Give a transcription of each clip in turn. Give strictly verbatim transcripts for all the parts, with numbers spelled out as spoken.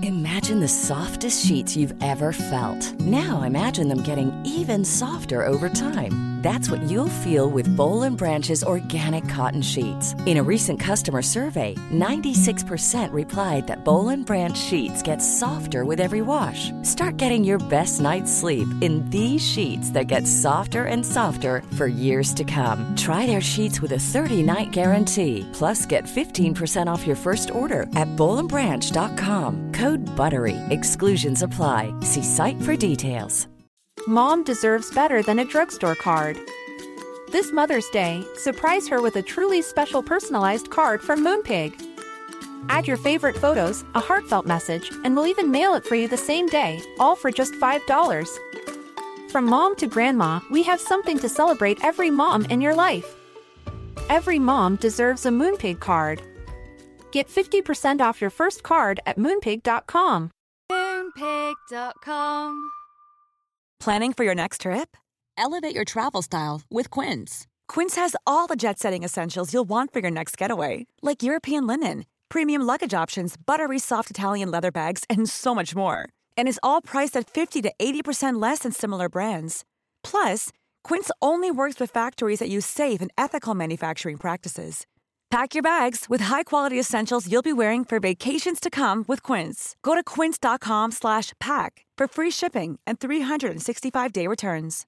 Imagine the softest sheets you've ever felt. Now imagine them getting even softer over time. That's what you'll feel with Boll and Branch's organic cotton sheets. In a recent customer survey, ninety-six percent replied that Boll and Branch sheets get softer with every wash. Start getting your best night's sleep in these sheets that get softer and softer for years to come. Try their sheets with a thirty-night guarantee. Plus, get fifteen percent off your first order at boll and branch dot com. Code BUTTERY. Exclusions apply. See site for details. Mom deserves better than a drugstore card. This Mother's Day, surprise her with a truly special personalized card from Moonpig. Add your favorite photos, a heartfelt message, and we'll even mail it for you the same day, all for just five dollars. From mom to grandma, we have something to celebrate every mom in your life. Every mom deserves a Moonpig card. Get fifty percent off your first card at moonpig dot com. moonpig dot com. Planning for your next trip? Elevate your travel style with Quince. Quince has all the jet-setting essentials you'll want for your next getaway, like European linen, premium luggage options, buttery soft Italian leather bags, and so much more. And is all priced at fifty to eighty percent less than similar brands. Plus, Quince only works with factories that use safe and ethical manufacturing practices. Pack your bags with high-quality essentials you'll be wearing for vacations to come with Quince. Go to quince dot com slash pack for free shipping and three sixty-five day returns.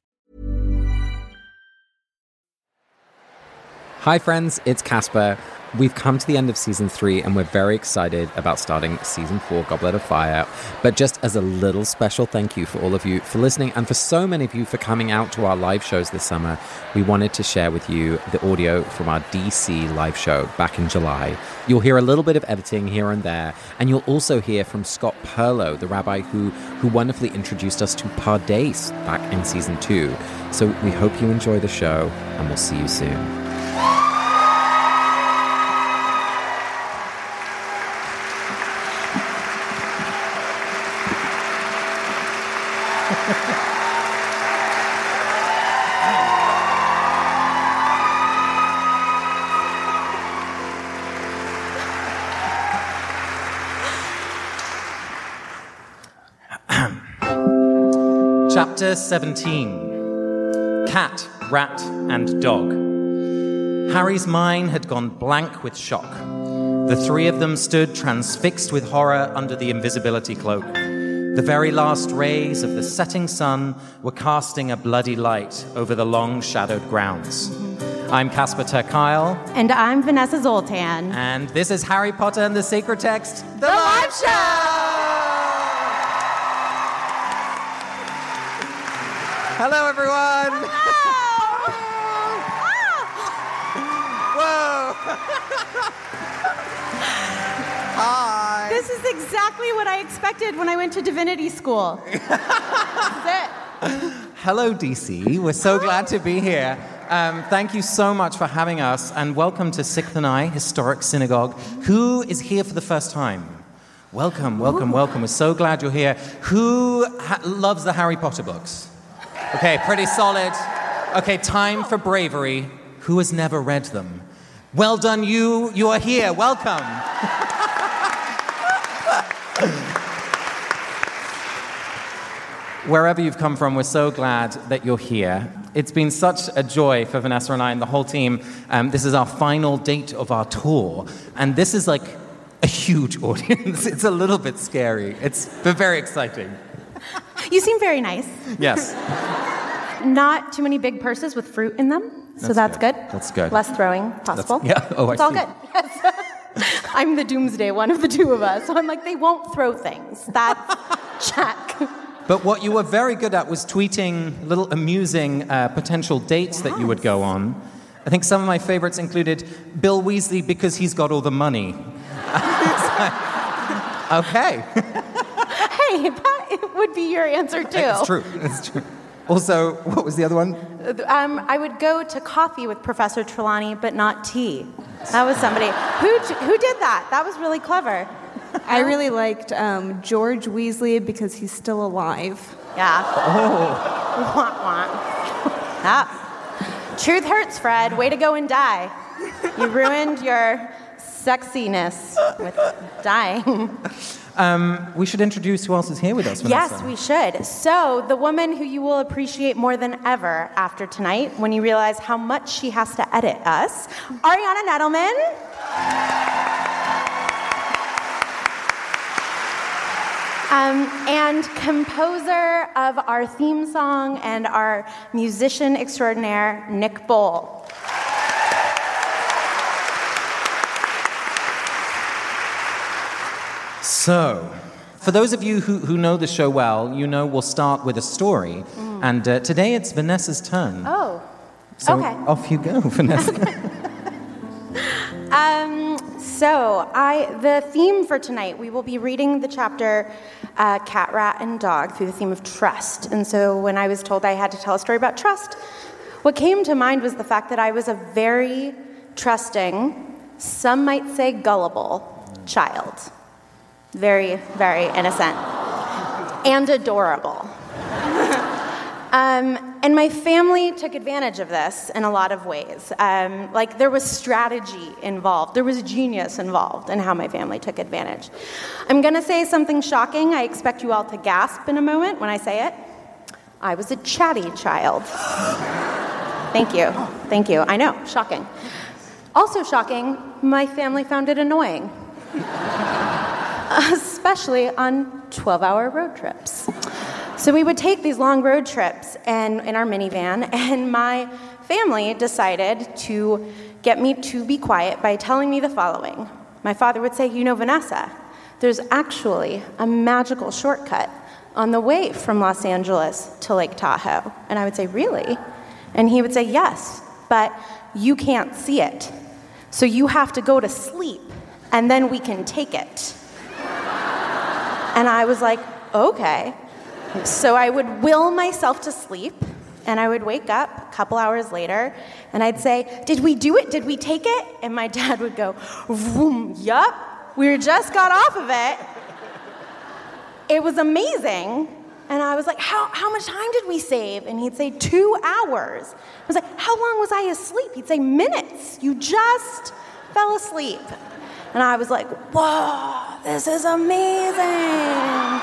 Hi friends, it's Casper. We've come to the end of season three and we're very excited about starting season four, Goblet of Fire. But just as a little special thank you for all of you for listening and for so many of you for coming out to our live shows this summer, we wanted to share with you the audio from our D C live show back in July. You'll hear a little bit of editing here and there, and you'll also hear from Scott Perlow, the rabbi who, who wonderfully introduced us to Pardes back in season two. So we hope you enjoy the show, and we'll see you soon. Chapter seventeen. Cat, Rat, and Dog. Harry's mind had gone blank with shock. The three of them stood transfixed with horror under the invisibility cloak. The very last rays of the setting sun were casting a bloody light over the long shadowed grounds. I'm Casper ter Kuile. And I'm Vanessa Zoltan. And this is Harry Potter and the Sacred Text, The, the Live Show! Hello, everyone! Hello! Whoa! Hi! This is exactly what I expected when I went to divinity school. This is it. Hello, D C. We're so glad to be here. Um, thank you so much for having us, and welcome to Sixth and I Historic Synagogue. Who is here for the first time? Welcome, welcome, Ooh. welcome. We're so glad you're here. Who ha- loves the Harry Potter books? Okay, pretty solid. Okay, time for bravery. Who has never read them? Well done, you. You are here. Welcome. Wherever you've come from, we're so glad that you're here. It's been such a joy for Vanessa and I and the whole team. Um, this is our final date of our tour, and this is like a huge audience. It's a little bit scary. It's but very exciting. You seem very nice. Yes. Not too many big purses with fruit in them, so that's, that's good. good. That's good. Less throwing possible. That's, yeah. Oh, I it's see. all good. Yes. I'm the doomsday one of the two of us, so I'm like, they won't throw things. That's check. But what you were very good at was tweeting little amusing uh, potential dates yes. that you would go on. I think some of my favorites included Bill Weasley because he's got all the money. Like, okay. Hey, that would be your answer too. It's true. It's true. Also, what was the other one? Um, I would go to coffee with Professor Trelawney, but not tea. That was somebody. Who who did that? That was really clever. I really liked um, George Weasley because he's still alive. Yeah. Oh. Wah, wah. Yeah. Truth hurts, Fred. Way to go and die. You ruined your sexiness with dying. Um, we should introduce who else is here with us, Vanessa. Yes, we should. So, the woman who you will appreciate more than ever after tonight, when you realize how much she has to edit us, Ariana Nettleman. Um, and composer of our theme song and our musician extraordinaire, Nick Bowl. So, for those of you who, who know the show well, you know we'll start with a story. Mm. And uh, today it's Vanessa's turn. Oh, so okay. Off you go, Vanessa. um, so, I the theme for tonight, we will be reading the chapter uh, Cat, Rat, and Dog through the theme of trust. And so when I was told I had to tell a story about trust, what came to mind was the fact that I was a very trusting, some might say gullible, child. Very, very innocent and adorable. um, and my family took advantage of this in a lot of ways. Um, like, there was strategy involved. There was genius involved in how my family took advantage. I'm going to say something shocking. I expect you all to gasp in a moment when I say it. I was a chatty child. Thank you. Thank you. I know, shocking. Also shocking, my family found it annoying. Especially on twelve-hour road trips. So we would take these long road trips and in our minivan, and my family decided to get me to be quiet by telling me the following. My father would say, you know, Vanessa, there's actually a magical shortcut on the way from Los Angeles to Lake Tahoe. And I would say, really? And he would say, yes, but you can't see it. So you have to go to sleep, and then we can take it. And I was like, okay. So I would will myself to sleep, and I would wake up a couple hours later, and I'd say, did we do it? Did we take it? And my dad would go, vroom, yup, we just got off of it. It was amazing. And I was like, how, how much time did we save? And he'd say, two hours. I was like, how long was I asleep? He'd say, minutes. You just fell asleep. And I was like, whoa, this is amazing.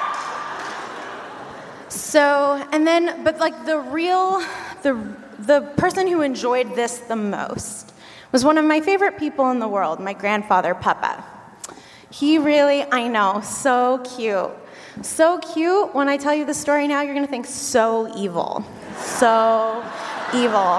So, and then, but like the real, the the person who enjoyed this the most was one of my favorite people in the world, my grandfather, Papa. He really, I know, so cute. So cute. When I tell you the story now, you're going to think so evil. So evil.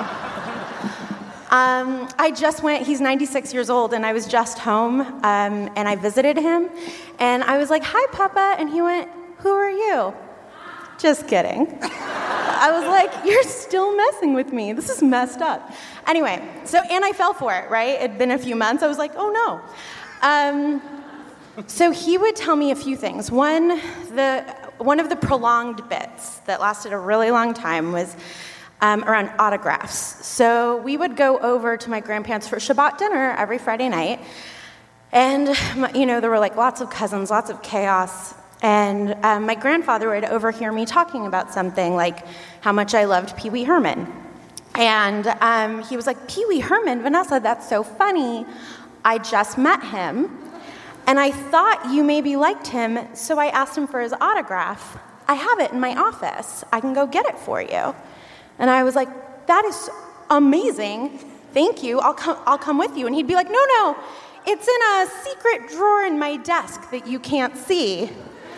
Um, I just went, he's ninety-six years old, and I was just home, um, and I visited him, and I was like, hi, Papa, and he went, who are you? Just kidding. I was like, you're still messing with me. This is messed up. Anyway, so, and I fell for it, right? It'd been a few months. I was like, oh, no. Um, so he would tell me a few things. One, the one of the prolonged bits that lasted a really long time was Um, around autographs. So we would go over to my grandparents for Shabbat dinner every Friday night, and you know there were like lots of cousins, lots of chaos, and um, my grandfather would overhear me talking about something like how much I loved Pee Wee Herman, and um, he was like, Pee Wee Herman, Vanessa, that's so funny. I just met him, and I thought you maybe liked him, so I asked him for his autograph. I have it in my office. I can go get it for you. And I was like, that is amazing. Thank you. I'll come I'll come with you. And he'd be like, no, no. It's in a secret drawer in my desk that you can't see.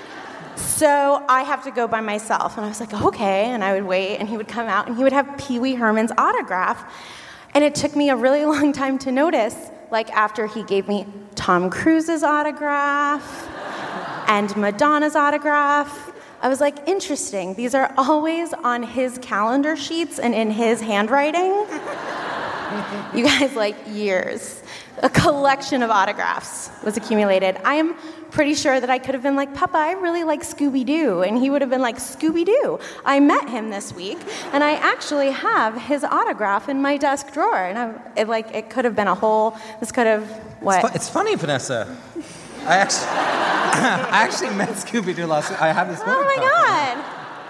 So I have to go by myself. And I was like, okay. And I would wait, and he would come out, and he would have Pee Wee Herman's autograph. And it took me a really long time to notice, like after he gave me Tom Cruise's autograph and Madonna's autograph, I was like, interesting. These are always on his calendar sheets and in his handwriting. You guys, like, years. A collection of autographs was accumulated. I am pretty sure that I could have been like, Papa, I really like Scooby-Doo. And he would have been like, Scooby-Doo. I met him this week, and I actually have his autograph in my desk drawer. And I, it, like, it could have been a whole, this could have, what? It's, fu- it's funny, Vanessa. I actually, I actually met Scooby-Doo last week. I have this Oh, my God.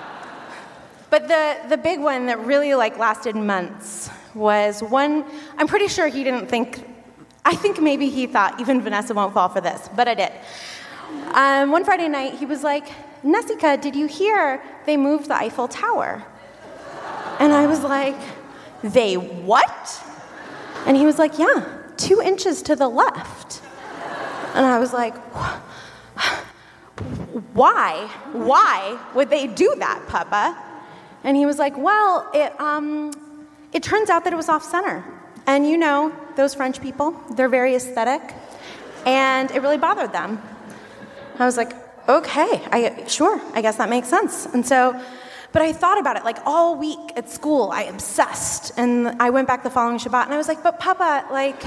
But the, the big one that really, like, lasted months was one, I'm pretty sure he didn't think I think maybe he thought, even Vanessa won't fall for this, but I did. Um, one Friday night, he was like, Nessica, did you hear they moved the Eiffel Tower? And I was like, they what? And he was like, yeah, two inches to the left. And I was like, why? Why would they do that, Papa? And he was like, well, it, um, it turns out that it was off-center. And you know, those French people, they're very aesthetic, and it really bothered them. I was like, okay, I, sure, I guess that makes sense. And so, but I thought about it, like all week at school, I obsessed. And I went back the following Shabbat, and I was like, but Papa, like,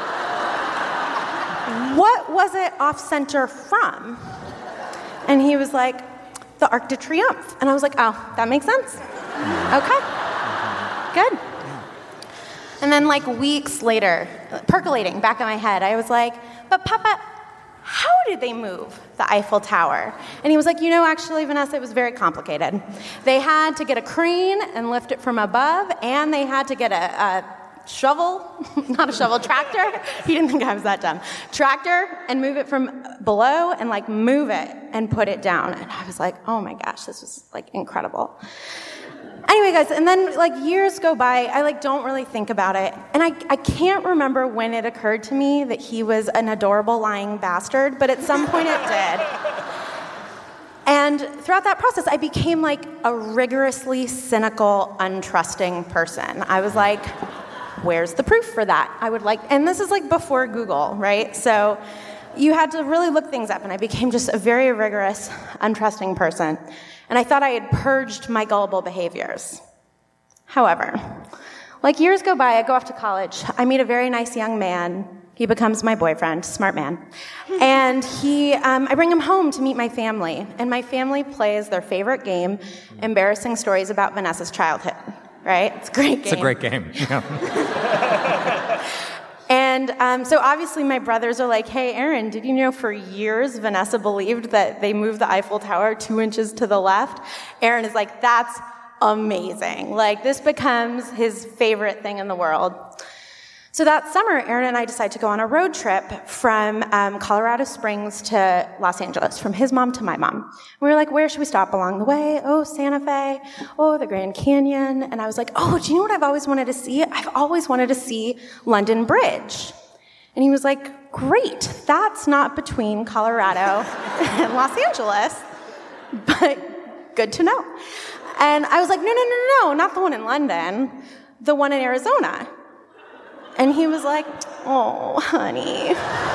what was it off-center from? And he was like, the Arc de Triomphe. And I was like, oh, that makes sense. Okay, good. And then like weeks later, percolating back in my head, I was like, but Papa, how did they move the Eiffel Tower? And he was like, you know, actually, Vanessa, it was very complicated. They had to get a crane and lift it from above, and they had to get a, a shovel, not a shovel, tractor. He didn't think I was that dumb. Tractor, and move it from below and like move it and put it down. And I was like, oh my gosh, this was like incredible. Anyway, guys, and then like years go by, I like don't really think about it. And I, I can't remember when it occurred to me that he was an adorable lying bastard, but at some point it did. And throughout that process, I became like a rigorously cynical, untrusting person. I was like, where's the proof for that? I would like, and this is like before Google, right? So you had to really look things up, and I became just a very rigorous, untrusting person. And I thought I had purged my gullible behaviors. However, like years go by, I go off to college, I meet a very nice young man. He becomes my boyfriend, smart man. And he, um, I bring him home to meet my family. And my family plays their favorite game, embarrassing stories about Vanessa's childhood, right? It's a great game. It's a great game. Yeah. And um, so obviously my brothers are like, hey, Aaron, did you know for years Vanessa believed that they moved the Eiffel Tower two inches to the left? Aaron is like, that's amazing. Like, this becomes his favorite thing in the world. So that summer, Aaron and I decided to go on a road trip from um, Colorado Springs to Los Angeles, from his mom to my mom. We were like, where should we stop along the way? Oh, Santa Fe. Oh, the Grand Canyon. And I was like, oh, do you know what I've always wanted to see? I've always wanted to see London Bridge. And he was like, great. That's not between Colorado and Los Angeles, but good to know. And I was like, no, no, no, no, no, not the one in London, the one in Arizona. And he was like, oh, honey,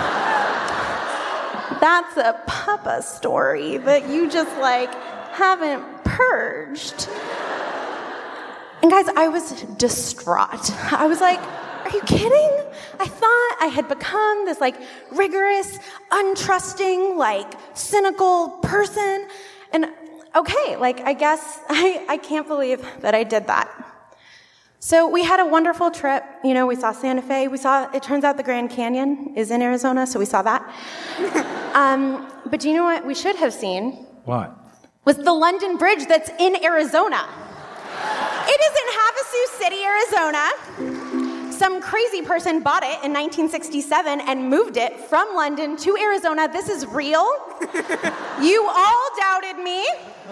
that's a Papa story that you just, like, haven't purged. And guys, I was distraught. I was like, are you kidding? I thought I had become this, like, rigorous, untrusting, like, cynical person. And, okay, like, I guess I, I can't believe that I did that. So we had a wonderful trip. You know, we saw Santa Fe. We saw, it turns out the Grand Canyon is in Arizona, so we saw that. um, but do you know what we should have seen? What? Was the London Bridge that's in Arizona. It is in Havasu City, Arizona. Some crazy person bought it in nineteen sixty-seven and moved it from London to Arizona. This is real. You all doubted me.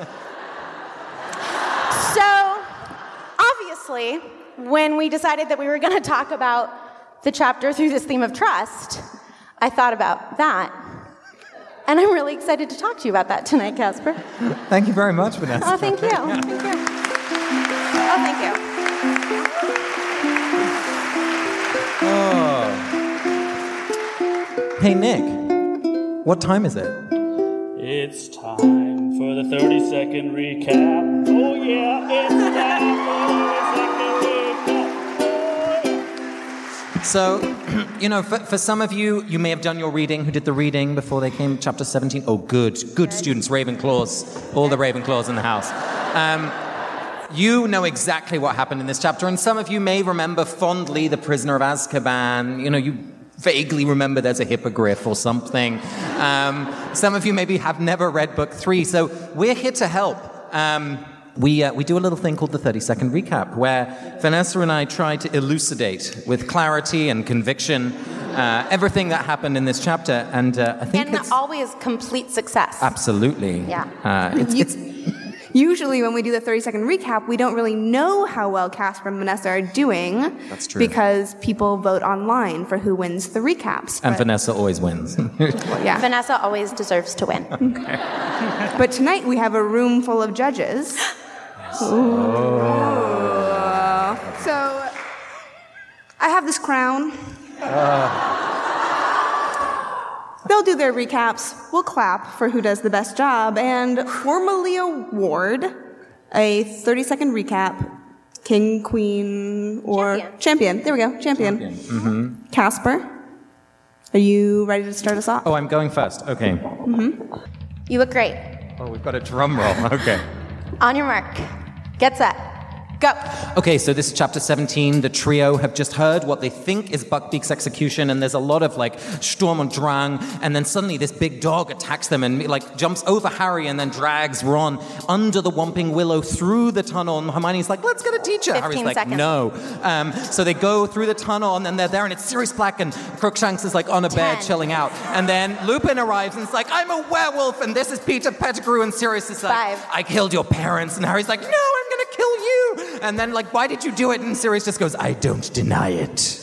So, obviously, when we decided that we were going to talk about the chapter through this theme of trust, I thought about that. And I'm really excited to talk to you about that tonight, Casper. Thank you very much, Vanessa. Oh, thank you. Thank you. Oh, thank you. Oh. Hey, Nick, what time is it? It's time for the thirty-second recap. Oh, yeah, it's time for the thirty-second recap. Oh, yeah. So, you know, for, for some of you, you may have done your reading, who did the reading before they came, chapter seventeen. Oh, good, good students, Ravenclaws, all the Ravenclaws in the house. Um, you know exactly what happened in this chapter, and some of you may remember fondly the Prisoner of Azkaban. You know, you vaguely remember there's a hippogriff or something. Um, some of you maybe have never read book three, so we're here to help. Um, we uh, we do a little thing called the thirty-second recap, where Vanessa and I try to elucidate with clarity and conviction uh, everything that happened in this chapter, and uh, I think And it's always complete success. absolutely. Yeah. Uh, it's, You- it's Usually when we do the thirty-second recap, we don't really know how well Casper and Vanessa are doing. That's true. Because people vote online for who wins the recaps. and But- Vanessa always wins. Yeah. Vanessa always deserves to win. But tonight we have a room full of judges. Ooh. So I have this crown. They'll do their recaps. We'll clap for who does the best job and formally award a thirty-second recap. King, queen, or Champion. champion. There we go. Champion. Mm-hmm. Casper, are you ready to start us off? Oh, I'm going first. Okay. You look great. Oh, we've got a drum roll. Okay. On your mark. Get set. Go. Okay, so this is chapter seventeen. The trio have just heard what they think is Buckbeak's execution, and there's a lot of like Sturm und Drang, and then suddenly this big dog attacks them and like jumps over Harry and then drags Ron under the Whomping Willow through the tunnel. And Hermione's like, "Let's get a teacher." Harry's fifteen like, seconds. "No." Um, so they go through the tunnel, and then they're there, and it's Sirius Black, and Crookshanks is like on a bed Ten. chilling out, and then Lupin arrives and it's like, "I'm a werewolf," and this is Peter Pettigrew, and Sirius is like, Five. "I killed your parents," and Harry's like, "No, I'm gonna kill you." And then, like, why did you do it? And Sirius just goes, "I don't deny it."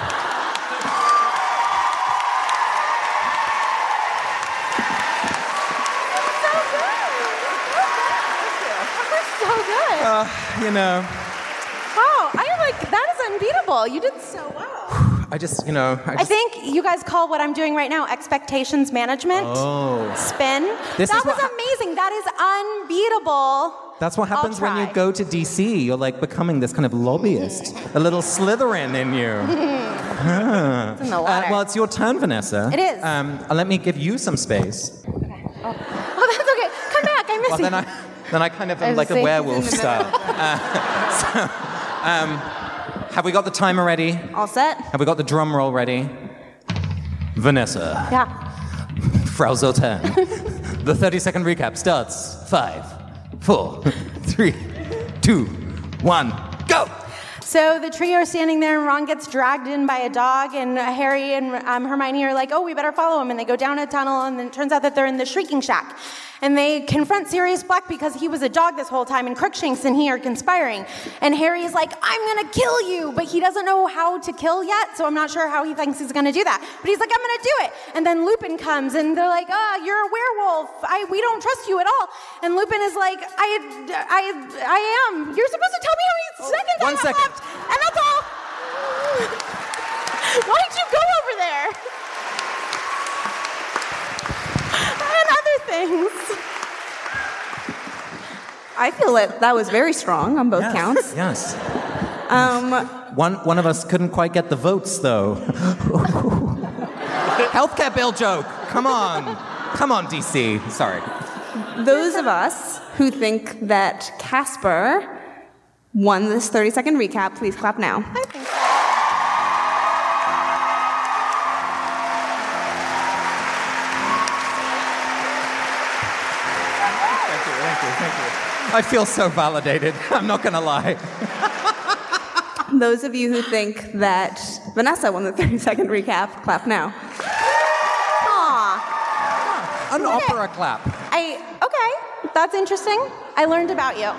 So good. Uh, you know, Wow, I like that is unbeatable. You did so well. I just, you know, I I just... think you guys call what I'm doing right now expectations management. Oh. Spin. This that is was what ha- amazing. That is unbeatable. That's what happens I'll when you try. go to D C. You're, like, becoming this kind of lobbyist. A little Slytherin in you. Ah. It's in the Uh, water. well, it's your turn, Vanessa. It is. Um, uh, let me give you some space. Oh, that's okay. Come back. I miss Well, you. then I, then I kind of I am was like a saying- werewolf He's in the style. Uh, so, um, have we got the timer ready? All set? Have we got the drum roll ready? Vanessa. Yeah. Frau Zoltan. The thirty-second recap starts. Five, four, three, two, one, go! So the trio are standing there, and Ron gets dragged in by a dog, and Harry and um, Hermione are like, "Oh, we better follow him." And they go down a tunnel, and then it turns out that they're in the Shrieking Shack. And they confront Sirius Black because he was a dog this whole time, and Crookshanks and he are conspiring. And Harry is like, "I'm gonna kill you," but he doesn't know how to kill yet, so I'm not sure how he thinks he's gonna do that. But he's like, "I'm gonna do it." And then Lupin comes, and they're like, "Ah, oh, you're a werewolf. I, we don't trust you at all." And Lupin is like, "I, I, I am. You're supposed to tell me how many seconds one I have second. left." And that's all. Why'd you go over there? And other things. I feel that that was very strong on both Yes, counts. Yes. Um, One, one of us couldn't quite get the votes, though. Healthcare bill joke. Come on. Come on, D C. Sorry. those of us who think that Casper won this thirty-second recap, please clap now. I think so. Thank you, thank you, thank you. I feel so validated. I'm not going to lie. Those of you who think that Vanessa won the thirty-second recap, clap now. Aw. An opera clap. I, okay, that's interesting. I learned about you.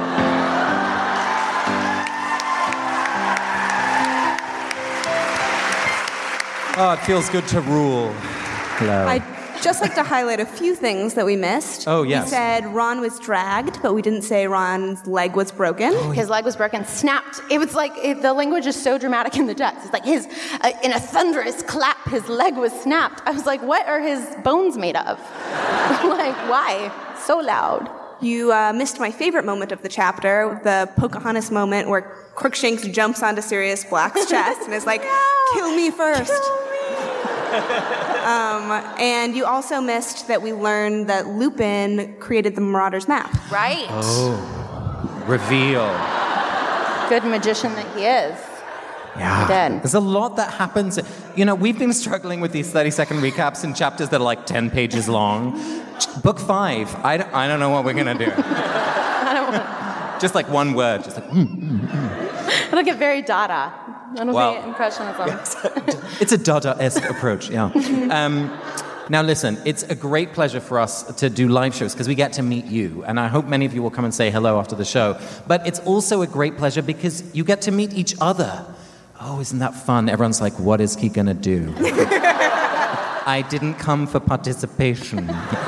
Oh, it feels good to rule. Hello. I'd just like to highlight a few things that we missed. Oh, yes. We said Ron was dragged, but we didn't say Ron's leg was broken. His leg was broken, snapped. It was like, it, the language is so dramatic in the text. It's like his, uh, in a thunderous clap, his leg was snapped. I was like, what are his bones made of? Like, why? So loud. You uh, missed my favorite moment of the chapter, the Pocahontas moment where Crookshanks jumps onto Sirius Black's chest and is like, No, kill me first. Kill me. Um, and you also missed that we learned that Lupin created the Marauders map. Right. Oh, reveal. Good magician that he is. Yeah. Did. There's a lot that happens. You know, we've been struggling with these thirty-second recaps in chapters that are like ten pages long. Book five, I don't, I don't know what we're going to do. I don't want Just like one word. Just like, mm, mm, mm. It'll get very Dada. I don't Well, see impressionism. It's a Dada-esque approach, yeah. Um, now listen, it's a great pleasure for us to do live shows because we get to meet you, and I hope many of you will come and say hello after the show. But it's also a great pleasure because you get to meet each other. Oh, isn't that fun? Everyone's like, what is he gonna do? I didn't come for participation.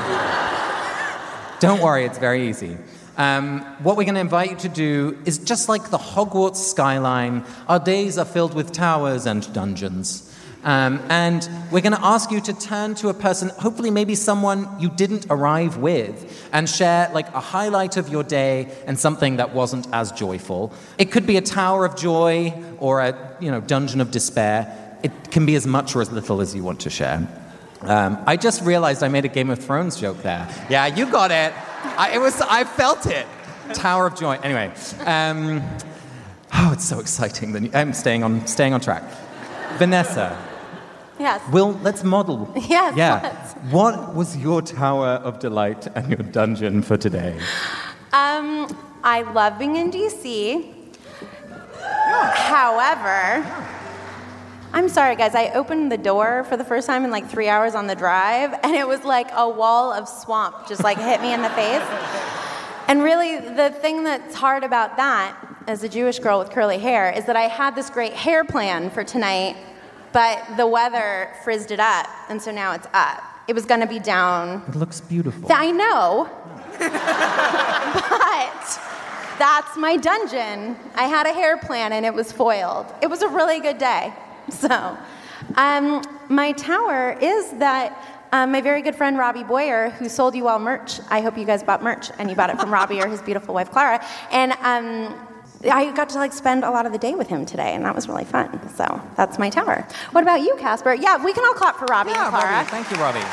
Don't worry, it's very easy. Um, what we're going to invite you to do is just like the Hogwarts skyline, our days are filled with towers and dungeons. Um, and we're going to ask you to turn to a person, hopefully maybe someone you didn't arrive with, and share like a highlight of your day and something that wasn't as joyful. It could be a tower of joy or a you know dungeon of despair. It can be as much or as little as you want to share. Um, I just realized I made a Game of Thrones joke there. Yeah, you got it. I, it was. I felt it. Tower of Joy. Anyway, um, oh, it's so exciting. I'm staying on staying on track. Vanessa. Yes. Will let's model. Yes. Yeah. Let's. What was your tower of delight and your dungeon for today? Um, I love being in D C. However. I'm sorry, guys. I opened the door for the first time in like three hours on the drive, and it was like a wall of swamp just like hit me in the face. And really, the thing that's hard about that, as a Jewish girl with curly hair, is that I had this great hair plan for tonight, but the weather frizzed it up, and so now it's up. It was going to be down. It looks beautiful. I know. But that's my dungeon. I had a hair plan, and it was foiled. It was a really good day. So, um, my tower is that um, my very good friend Robbie Boyer, who sold you all merch. I hope you guys bought merch, and you bought it from Robbie or his beautiful wife Clara. And um, I got to like spend a lot of the day with him today, and that was really fun. So that's my tower. What about you, Casper? Yeah, we can all clap for Robbie yeah, and Clara. Robbie. Thank you, Robbie.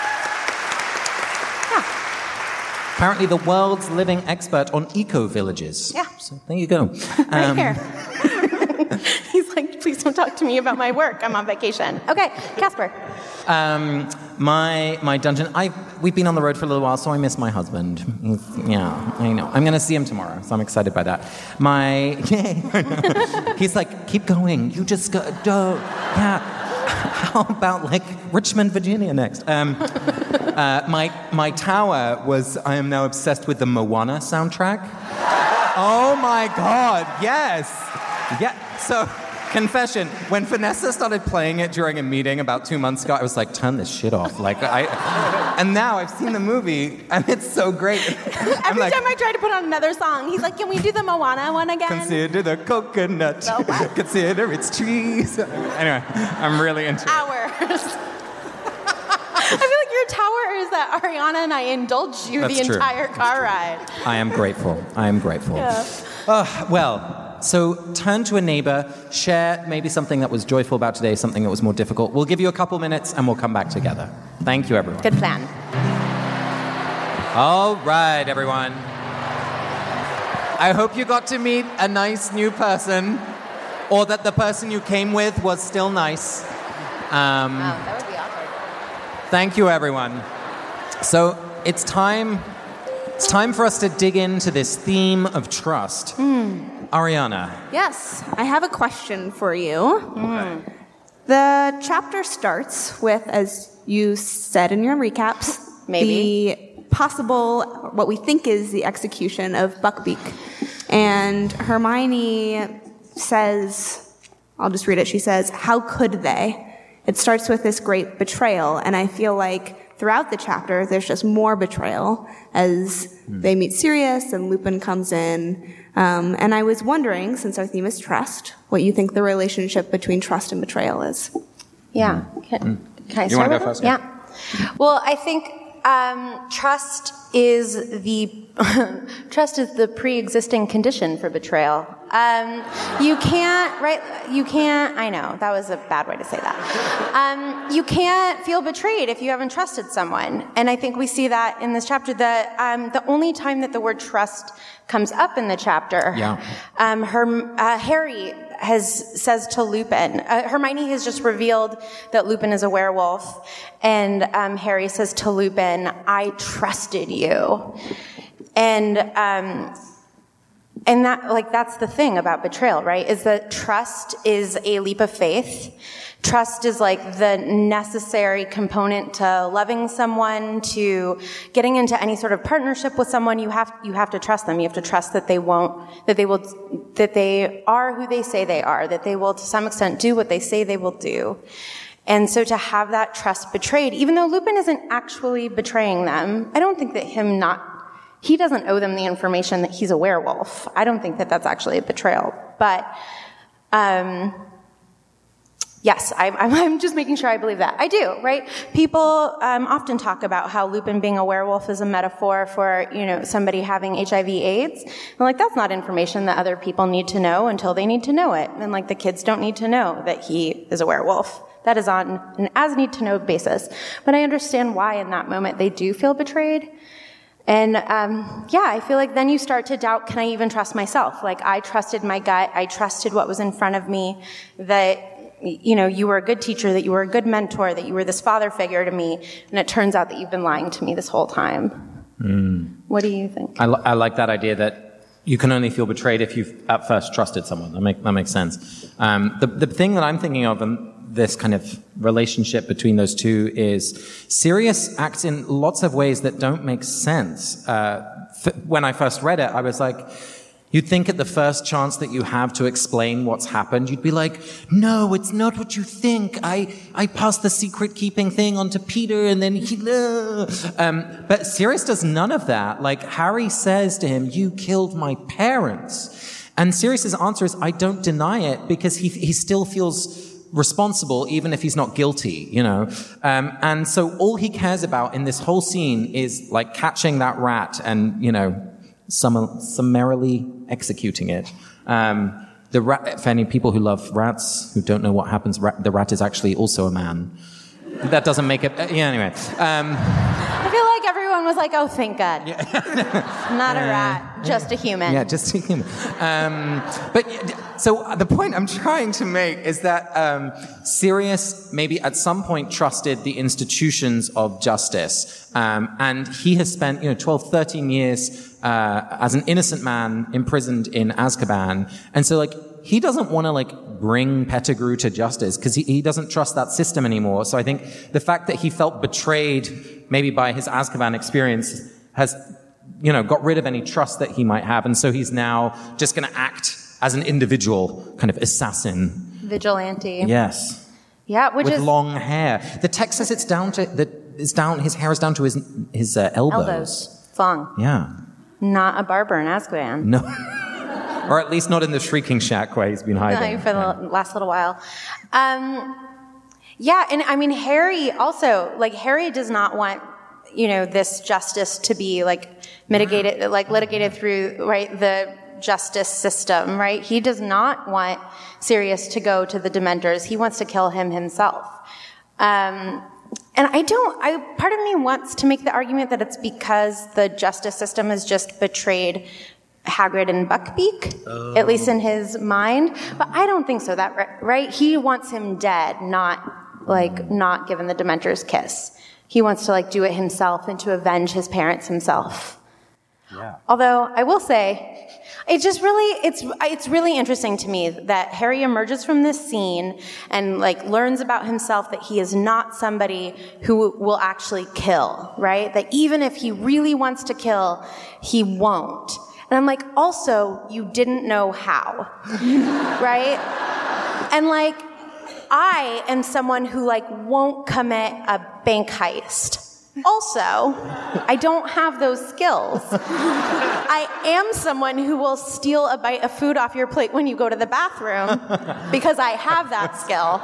Yeah. Apparently, the world's living expert on eco-villages. Yeah. So there you go. Right Um, here. He's like, please don't talk to me about my work. I'm on vacation. Okay, Casper. Um, my my dungeon. I we've been on the road for a little while, so I miss my husband. He's, yeah, I know. I'm going to see him tomorrow, so I'm excited by that. My he's like, keep going. You just go. Don't. Yeah. How about like Richmond, Virginia next? Um, uh, my my tower was. I am now obsessed with the Moana soundtrack. Oh my God! Yes. Yeah. So. Confession, when Vanessa started playing it during a meeting about two months ago, I was like, turn this shit off. Like, I, and now I've seen the movie, and it's so great. Every like, time I try to put on another song, he's like, can we do the Moana one again? Consider the coconut. Oh, wow. Consider its trees. Anyway, I'm really into it. Hours. I feel like your tower is that Ariana and I indulged you That's the true. entire car ride. I am grateful. I am grateful. Yeah. Uh, well... So turn to a neighbor, share maybe something that was joyful about today, something that was more difficult. We'll give you a couple minutes and we'll come back together. Thank you, everyone. Good plan. All right, everyone. I hope you got to meet a nice new person, or that the person you came with was still nice. Um, Wow, that would be awkward. Thank you, everyone. So it's time, it's time for us to dig into this theme of trust. Mm. Ariana. Yes, I have a question for you. Okay. The chapter starts with, as you said in your recaps, Maybe. the possible, what we think is the execution of Buckbeak. And Hermione says, I'll just read it, she says, how could they? It starts with this great betrayal, and I feel like throughout the chapter, there's just more betrayal as mm. they meet Sirius and Lupin comes in. Um, and I was wondering, since our theme is trust, what you think the relationship between trust and betrayal is. Yeah. Can, mm. can I you start want to go with first? Yeah. Well, I think um, trust is the trust is the pre-existing condition for betrayal. Um, you can't, right? You can't. I know that was a bad way to say that. Um, you can't feel betrayed if you haven't trusted someone, and I think we see that in this chapter. The um, the only time that the word trust comes up in the chapter, yeah. um, her uh, Harry has says to Lupin. Uh, Hermione has just revealed that Lupin is a werewolf, and um, Harry says to Lupin, "I trusted you," and um, and that, like, that's the thing about betrayal, right? Is that trust is a leap of faith. Trust is like the necessary component to loving someone, to getting into any sort of partnership with someone. You have, you have to trust them. You have to trust that they won't, that they will, that they are who they say they are, that they will to some extent do what they say they will do. And so to have that trust betrayed, even though Lupin isn't actually betraying them, I don't think that him not, he doesn't owe them the information that he's a werewolf. I don't think that that's actually a betrayal. But, um, yes, I, I'm just making sure I believe that. I do, right? People um, often talk about how Lupin being a werewolf is a metaphor for, you know, somebody having H I V AIDS. And, like, that's not information that other people need to know until they need to know it. And, like, the kids don't need to know that he is a werewolf. That is on an as-need-to-know basis. But I understand why in that moment they do feel betrayed. And, um, yeah, I feel like then you start to doubt, can I even trust myself? Like, I trusted my gut. I trusted what was in front of me, that, you know, you were a good teacher, that you were a good mentor, that you were this father figure to me, and it turns out that you've been lying to me this whole time. Mm. What do you think? I, li- I like that idea that you can only feel betrayed if you've at first trusted someone. That, make, that makes sense. Um, the, the thing that I'm thinking of in this kind of relationship between those two is Sirius acts in lots of ways that don't make sense. Uh, f- when I first read it, I was like, you'd think at the first chance that you have to explain what's happened, you'd be like, no, it's not what you think. I, I passed the secret keeping thing on to Peter and then he, uh. um, but Sirius does none of that. Like, Harry says to him, you killed my parents. And Sirius's answer is, I don't deny it, because he, he still feels responsible even if he's not guilty, you know. Um, and so all he cares about in this whole scene is, like, catching that rat and, you know, Sum- summarily executing it. Um, the rat, for any people who love rats, who don't know what happens, rat, the rat is actually also a man. That doesn't make it... Uh, yeah, anyway. Um, I feel like everyone was like, oh, thank God. Yeah. Not a rat, just a human. Yeah, just a human. Um, but, so the point I'm trying to make is that um, Sirius maybe at some point trusted the institutions of justice. Um, and he has spent, you know, twelve, thirteen years uh, as an innocent man imprisoned in Azkaban. And so, like, he doesn't want to, like, bring Pettigrew to justice because he, he doesn't trust that system anymore. So I think the fact that he felt betrayed maybe by his Azkaban experience has, you know, got rid of any trust that he might have. And so he's now just going to act as an individual kind of assassin. Vigilante. Yes. Yeah, which With is... long hair. The text says it's down to, that it's down, his hair is down to his, his uh, elbows. Elbows. It's long. Yeah. Not a barber in Azkaban. No. Or at least not in the Shrieking Shack where he's been hiding. No, for the yeah. last little while. Um, yeah, and I mean, Harry also, like, Harry does not want, you know, this justice to be, like, mitigated, like, litigated through, right, the justice system, right? He does not want Sirius to go to the Dementors. He wants to kill him himself. Um, and I don't, I, part of me wants to make the argument that it's because the justice system has just betrayed Hagrid and Buckbeak, oh. at least in his mind. But I don't think so, that, right? He wants him dead, not, like, not given the Dementor's kiss. He wants to, like, do it himself and to avenge his parents himself. Yeah. Although, I will say, it just really, it's, it's really interesting to me that Harry emerges from this scene and, like, learns about himself that he is not somebody who will actually kill, right? That even if he really wants to kill, he won't. And I'm like, also, you didn't know how, right? And, like, I am someone who, like, won't commit a bank heist. Also, I don't have those skills. I am someone who will steal a bite of food off your plate when you go to the bathroom because I have that skill.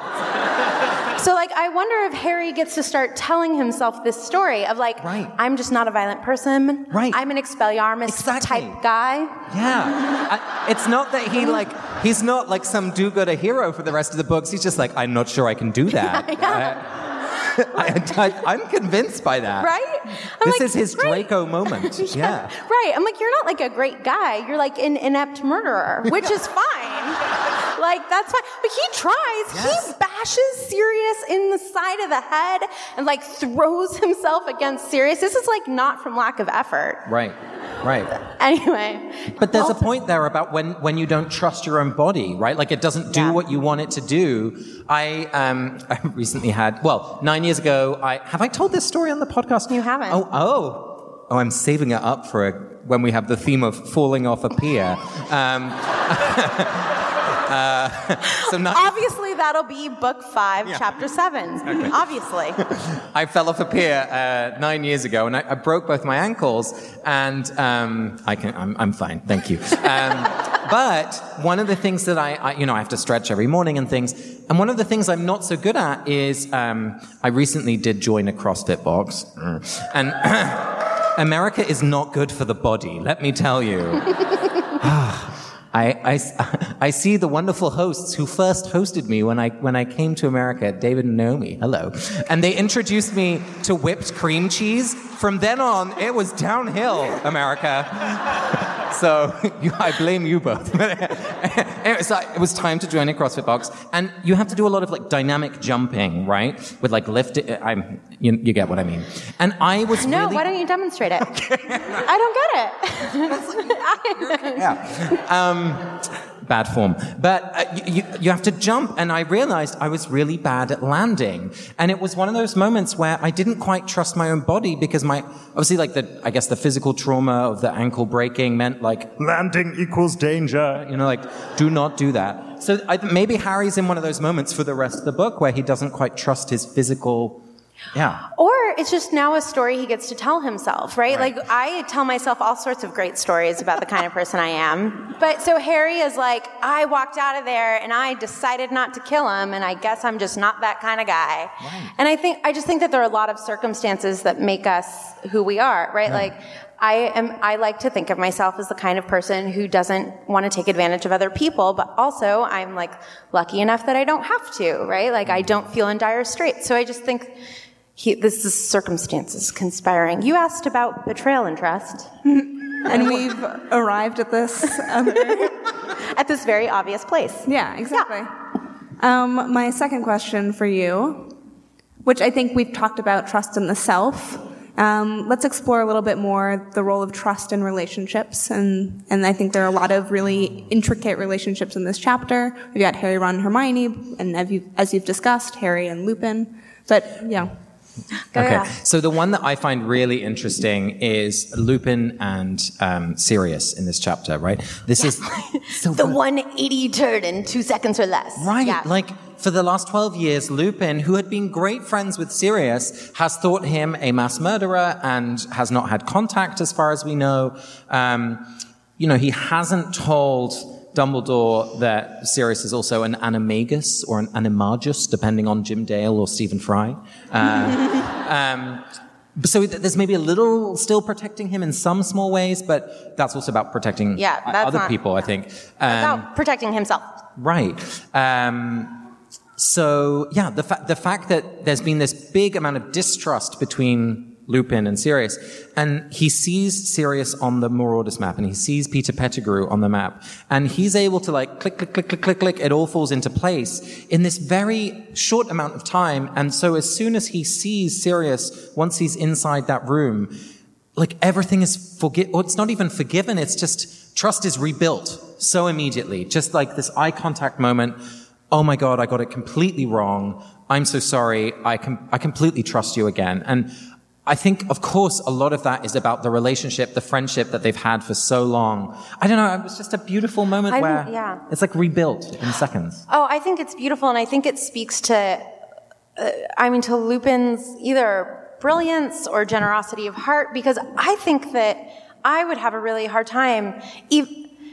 So, like, I wonder if Harry gets to start telling himself this story of, like, right. I'm just not a violent person. Right. I'm an Expelliarmus exactly. type guy. Yeah. I, it's not that he, like, he's not, like, some do-gooder hero for the rest of the books. He's just like, I'm not sure I can do that. Yeah, yeah. Uh, I, I'm convinced by that. Right? I'm this like, is his right. Draco moment. yeah. yeah. Right. I'm like, you're not like a great guy. You're like an inept murderer, which is fine. Like, that's fine. But he tries. Yes. He bashes Sirius in the side of the head and, like, throws himself against Sirius. This is, like, not from lack of effort. Right. right. Anyway. But there's a point there about when, when you don't trust your own body, right? Like it doesn't do Yeah. what you want it to do. I um I recently had, well, nine years ago, I have I told this story on the podcast? You haven't. Oh, oh. Oh, I'm saving it up for a, when we have the theme of falling off a pier. Um, uh, so not, Obviously, that'll be book five, Yeah. chapter seven. Okay. Obviously. I fell off a pier uh, nine years ago, and I, I broke both my ankles. And um, I can, I'm, I'm fine, thank you. Um, but one of the things that I, I, you know, I have to stretch every morning and things. And one of the things I'm not so good at is um, I recently did join a CrossFit box, and America is not good for the body. Let me tell you. I, I, I see the wonderful hosts who first hosted me when I, when I came to America, David and Naomi, hello. And they introduced me to whipped cream cheese. From then on, it was downhill, America. So you, I blame you both. Anyway, so it was time to join a CrossFit box. And you have to do a lot of like dynamic jumping, right? With like lifting, I'm, you, you get what I mean. And I was No, really... why don't you demonstrate it? I don't get it. Yeah. Um, bad form. But uh, you, you have to jump, and I realized I was really bad at landing. And it was one of those moments where I didn't quite trust my own body because my, obviously like the, I guess the physical trauma of the ankle breaking meant like, landing equals danger. You know, like, do not do that. So I, maybe Harry's in one of those moments for the rest of the book where he doesn't quite trust his physical... Yeah. Or it's just now a story he gets to tell himself, right? Right. Like, I tell myself all sorts of great stories about the kind of person I am. But so Harry is like, I walked out of there and I decided not to kill him, and I guess I'm just not that kind of guy. Right. And I think, I just think that there are a lot of circumstances that make us who we are, right? Yeah. Like, I am, I like to think of myself as the kind of person who doesn't want to take advantage of other people, but also I'm like lucky enough that I don't have to, right? Like, I don't feel in dire straits. So I just think, He, this is circumstances conspiring. You asked about betrayal and trust. And we've arrived at this other... at this very obvious place. Yeah, exactly. Yeah. Um, my second question for you, which I think we've talked about trust in the self. Um, let's explore a little bit more the role of trust in relationships. And, and I think there are a lot of really intricate relationships in this chapter. We've got Harry, Ron, and Hermione, and as you've, as you've discussed, Harry and Lupin. But, yeah. Go okay, ahead. So the one that I find really interesting is Lupin and um, Sirius in this chapter, right? This is so the good. one eighty turn in two seconds or less. Right, Yeah. like for the last twelve years, Lupin, who had been great friends with Sirius, has thought him a mass murderer and has not had contact as far as we know. Um, you know, he hasn't told Dumbledore that Sirius is also an animagus or an animagus, depending on Jim Dale or Stephen Fry. Uh, um, so there's maybe a little still protecting him in some small ways, but that's also about protecting Yeah, that's other not- people, I think. Um, About protecting himself. Right. Um, so, yeah, the, fa- the fact that there's been this big amount of distrust between Lupin and Sirius, and he sees Sirius on the Marauders map, and he sees Peter Pettigrew on the map, and he's able to like click, click, click, click, click, click, it all falls into place in this very short amount of time, and so as soon as he sees Sirius, once he's inside that room, like everything is forgiven, or it's not even forgiven, it's just, trust is rebuilt so immediately, just like this eye contact moment, oh my God, I got it completely wrong, I'm so sorry, I com- I completely trust you again, and I think, of course, a lot of that is about the relationship, the friendship that they've had for so long. I don't know, it was just a beautiful moment I where think- yeah. it's like rebuilt in seconds. Oh, I think it's beautiful, and I think it speaks to, uh, I mean, to Lupin's either brilliance or generosity of heart, because I think that I would have a really hard time, if,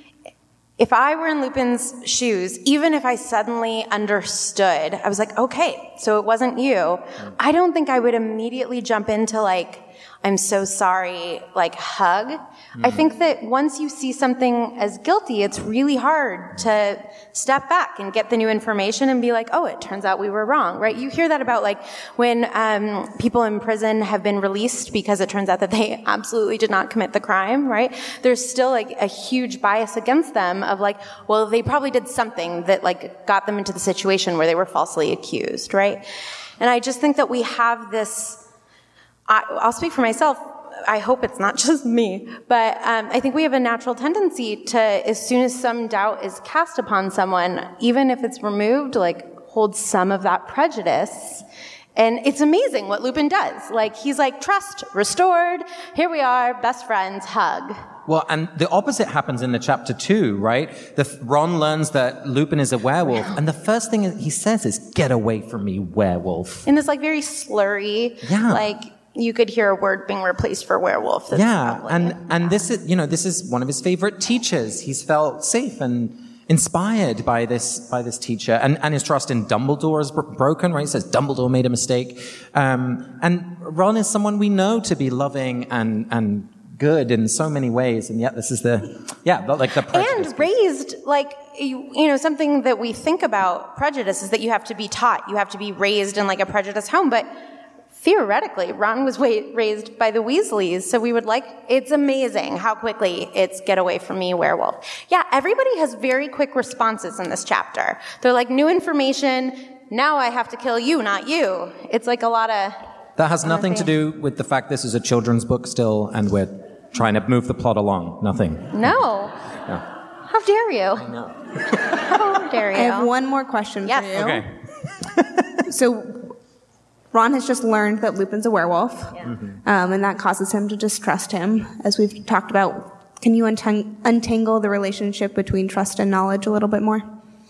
if I were in Lupin's shoes, even if I suddenly understood, I was like, okay, so it wasn't you, I don't think I would immediately jump into like, I'm so sorry, like hug. Mm. I think that once you see something as guilty, it's really hard to step back and get the new information and be like, oh, it turns out we were wrong, right? You hear that about like when um, people in prison have been released because it turns out that they absolutely did not commit the crime, right? There's still like a huge bias against them of like, well, they probably did something that like got them into the situation where they were falsely accused, right? And I just think that we have this, I, I'll speak for myself. I hope it's not just me, but um, I think we have a natural tendency to, as soon as some doubt is cast upon someone, even if it's removed, like hold some of that prejudice. And it's amazing what Lupin does. Like, he's like, trust restored. Here we are, best friends, hug. Well, and the opposite happens in the chapter two, right? The, Ron learns that Lupin is a werewolf, and the first thing he says is, get away from me, werewolf. In this, like, very slurry, yeah. like, you could hear a word being replaced for werewolf. That's yeah, probably, and, yeah. and this is, you know, this is one of his favorite teachers. He's felt safe and inspired by this by this teacher, and, and his trust in Dumbledore is bro- broken, right? He says Dumbledore made a mistake. Um, and Ron is someone we know to be loving and and good in so many ways, and yet this is the, yeah, like the prejudice. And raised, like, you, you know, something that we think about prejudice is that you have to be taught, you have to be raised in, like, a prejudiced home, but theoretically, Ron was wa- raised by the Weasleys, so we would like, it's amazing how quickly it's get away from me, werewolf. Yeah, everybody has very quick responses in this chapter. They're like, new information, now I have to kill you, not you. It's like a lot of... That has nothing to do with the fact this is a children's book still, and we're trying to move the plot along. Nothing. No. no. How dare you? I know. How dare you? I have one more question yes. for you. Okay. So Ron has just learned that Lupin's a werewolf, Yeah. mm-hmm. um, and that causes him to distrust him, as we've talked about. Can you untang- untangle the relationship between trust and knowledge a little bit more?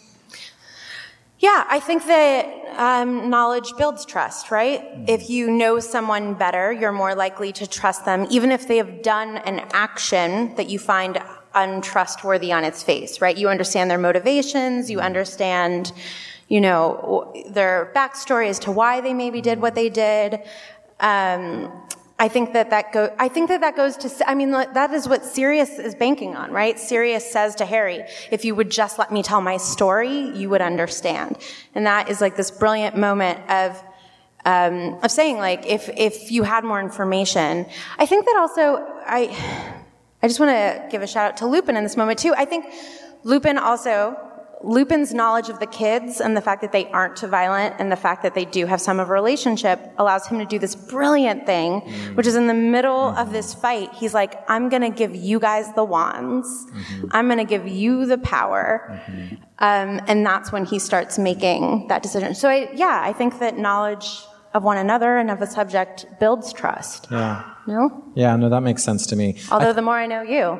Yeah, I think that um, knowledge builds trust, right? Mm-hmm. If you know someone better, you're more likely to trust them, even if they have done an action that you find untrustworthy on its face, right? You understand their motivations, you understand, you know, their backstory as to why they maybe did what they did. Um, I think that that go. I think that that goes to. I mean, that is what Sirius is banking on, right? Sirius says to Harry, "If you would just let me tell my story, you would understand." And that is like this brilliant moment of um, of saying, like, if if you had more information. I think that also. I I just want to give a shout out to Lupin in this moment too. I think Lupin also. Lupin's knowledge of the kids and the fact that they aren't too violent and the fact that they do have some of a relationship allows him to do this brilliant thing, mm-hmm. which is in the middle mm-hmm. of this fight, he's like, I'm going to give you guys the wands. Mm-hmm. I'm going to give you the power. Mm-hmm. Um, and that's when he starts making that decision. So, I, yeah, I think that knowledge of one another and of a subject builds trust. Yeah. No? Yeah, no, that makes sense to me. Although th- the more I know you,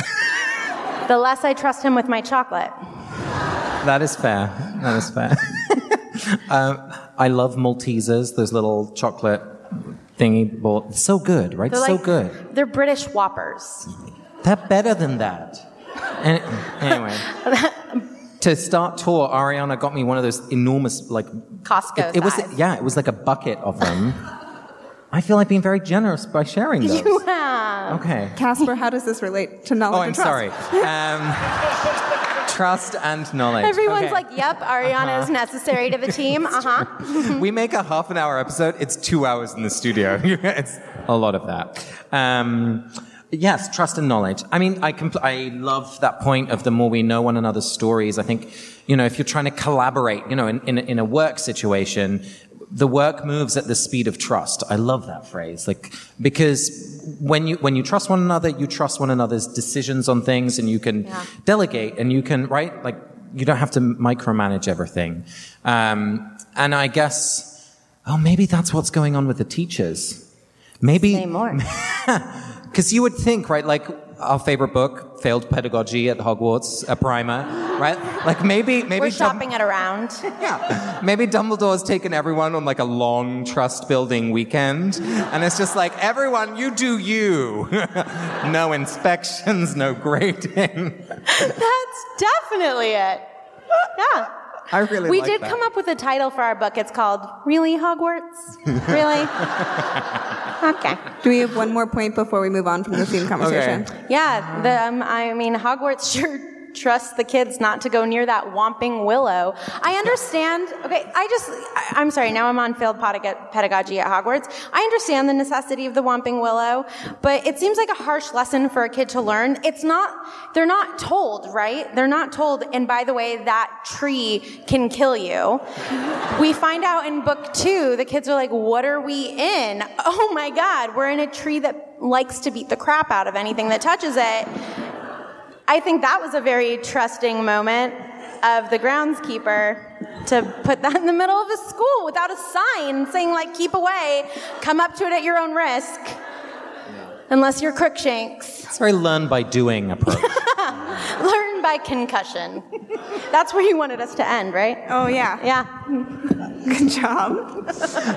the less I trust him with my chocolate. That is fair. That is fair. um, I love Maltesers, those little chocolate thingy balls. So good, right? They're so like, good. They're British Whoppers. They're better than that. And, anyway, to start tour, Ariana got me one of those enormous, like Costco it, it was, size. yeah, it was like a bucket of them. I feel like being very generous by sharing those. You have. Okay. Casper, how does this relate to knowledge Oh, I'm and trust? sorry. Um, trust and knowledge. Everyone's okay. like, yep, Ariana uh-huh. is necessary to the team. Uh-huh. We make a half an hour episode. It's two hours in the studio. It's a lot of that. Um, yes, trust and knowledge. I mean, I compl- I love that point of the more we know one another's stories. I think, you know, if you're trying to collaborate, you know, in, in, in a work situation, the work moves at the speed of trust. I love that phrase. Like, because when you, when you trust one another, you trust one another's decisions on things, and you can yeah. delegate, and you can, right? Like, you don't have to micromanage everything. Um, and I guess, oh, maybe that's what's going on with the teachers. Maybe. Say more. Because you would think, right, like, our favorite book, Failed Pedagogy at Hogwarts, a primer, right? Like, maybe... maybe We're shopping Dum- it around. Yeah. Maybe Dumbledore's taken everyone on, like, a long trust-building weekend, and it's just like, everyone, you do you. No inspections, no grading. That's definitely it. Yeah. I really we like did that. come up with a title for our book. It's called Really, Hogwarts? Really? Okay. Do we have one more point before we move on from the theme conversation? Okay. Yeah, the, um, I mean, Hogwarts sure trusts the kids not to go near that Whomping Willow. I understand. Okay, I just, I, I'm sorry, now I'm on failed pedagogy at Hogwarts. I understand the necessity of the Whomping Willow, but it seems like a harsh lesson for a kid to learn. It's not, they're not told, right? They're not told, and by the way, that tree can kill you. We find out in book two, the kids are like, what are we in? Oh my God, we're in a tree that likes to beat the crap out of anything that touches it. I think that was a very trusting moment of the groundskeeper to put that in the middle of a school without a sign saying, like, keep away, come up to it at your own risk, unless you're Crookshanks. It's a very learn by doing approach. Learn by concussion. That's where you wanted us to end, right? Oh, yeah. Yeah. Good job.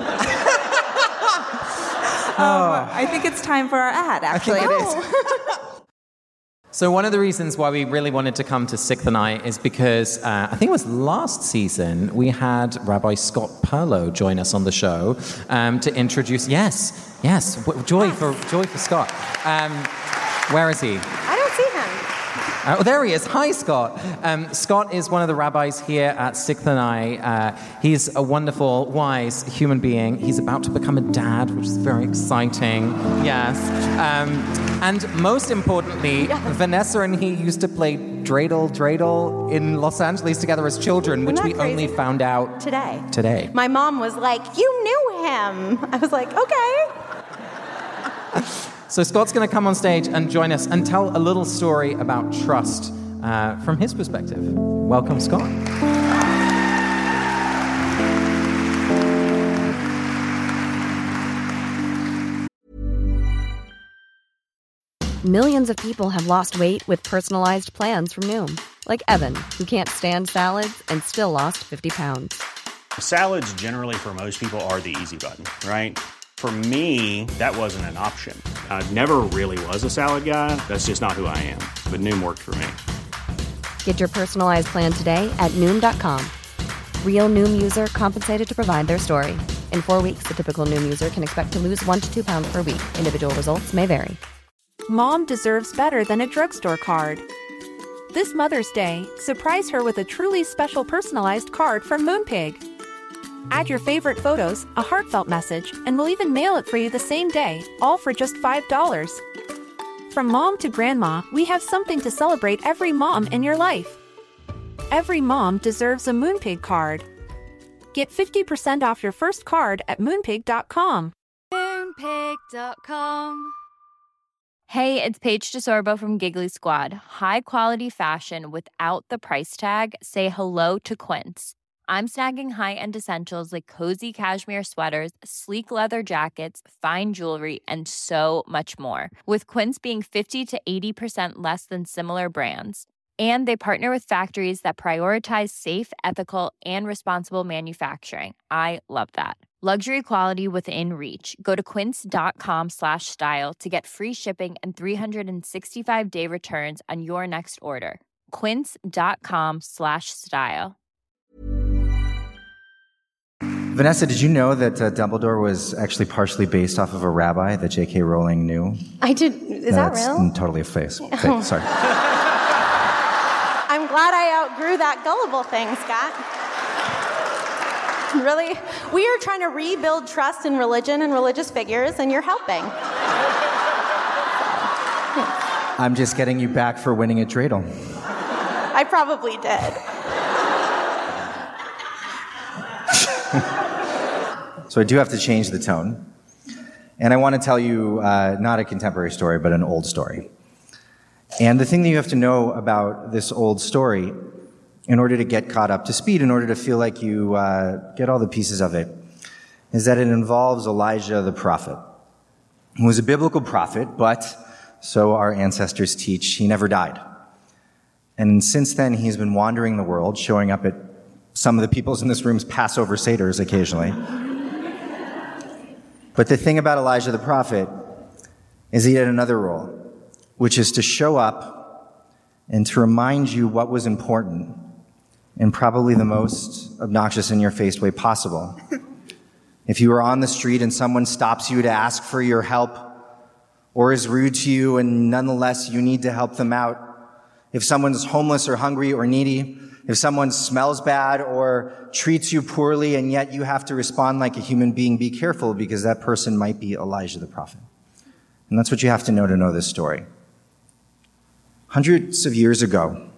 um, I think it's time for our ad, actually. I think it is. So one of the reasons why we really wanted to come to Sixth and I is because uh, I think it was last season we had Rabbi Scott Perlow join us on the show um, to introduce. Yes, yes, w- joy for joy for Scott. Um, where is he? I don't see him. Oh, there he is. Hi, Scott. Um, Scott is one of the rabbis here at Sixth and I. Uh, he's a wonderful, wise human being. He's about to become a dad, which is very exciting. Yes. Um, and most importantly, yeah. Vanessa and he used to play dreidel, dreidel in Los Angeles together as children, which we crazy? only found out today. Today. My mom was like, "You knew him." I was like, "Okay." So Scott's going to come on stage and join us and tell a little story about trust uh, from his perspective. Welcome, Scott. Millions of people have lost weight with personalized plans from Noom. Like Evan, who can't stand salads and still lost fifty pounds. Salads generally for most people are the easy button, right? For me, that wasn't an option. I never really was a salad guy. That's just not who I am. But Noom worked for me. Get your personalized plan today at Noom dot com. Real Noom user compensated to provide their story. In four weeks, the typical Noom user can expect to lose one to two pounds per week. Individual results may vary. Mom deserves better than a drugstore card. This Mother's Day, surprise her with a truly special personalized card from Moonpig. Add your favorite photos, a heartfelt message, and we'll even mail it for you the same day, all for just five dollars. From mom to grandma, we have something to celebrate every mom in your life. Every mom deserves a Moonpig card. Get fifty percent off your first card at moonpig dot com. Moonpig dot com. Hey, it's Paige DeSorbo from Giggly Squad. High quality fashion without the price tag. Say hello to Quince. I'm snagging high-end essentials like cozy cashmere sweaters, sleek leather jackets, fine jewelry, and so much more. With Quince being fifty to eighty percent less than similar brands. And they partner with factories that prioritize safe, ethical, and responsible manufacturing. I love that. Luxury quality within reach. Go to quince dot com slash style to get free shipping and three sixty-five day returns on your next order. quince dot com slash style. Vanessa, did you know that uh, Dumbledore was actually partially based off of a rabbi that J K Rowling knew? I did. Is no, that that's real? Totally a face. Fake, sorry. I'm glad I outgrew that gullible thing, Scott. Really, we are trying to rebuild trust in religion and religious figures, and you're helping. I'm just getting you back for winning at dreidel. I probably did. So I do have to change the tone. And I want to tell you uh, not a contemporary story, but an old story. And the thing that you have to know about this old story in order to get caught up to speed, in order to feel like you uh, get all the pieces of it, is that it involves Elijah the prophet, who was a biblical prophet, but, so our ancestors teach, he never died. And since then, he's been wandering the world, showing up at some of the people's in this room's Passover Seders occasionally. But the thing about Elijah the prophet is he had another role, which is to show up and to remind you what was important in probably the most obnoxious in your face way possible. If you are on the street and someone stops you to ask for your help or is rude to you and nonetheless you need to help them out, if someone's homeless or hungry or needy, if someone smells bad or treats you poorly and yet you have to respond like a human being, be careful because that person might be Elijah the prophet. And that's what you have to know to know this story. Hundreds of years ago,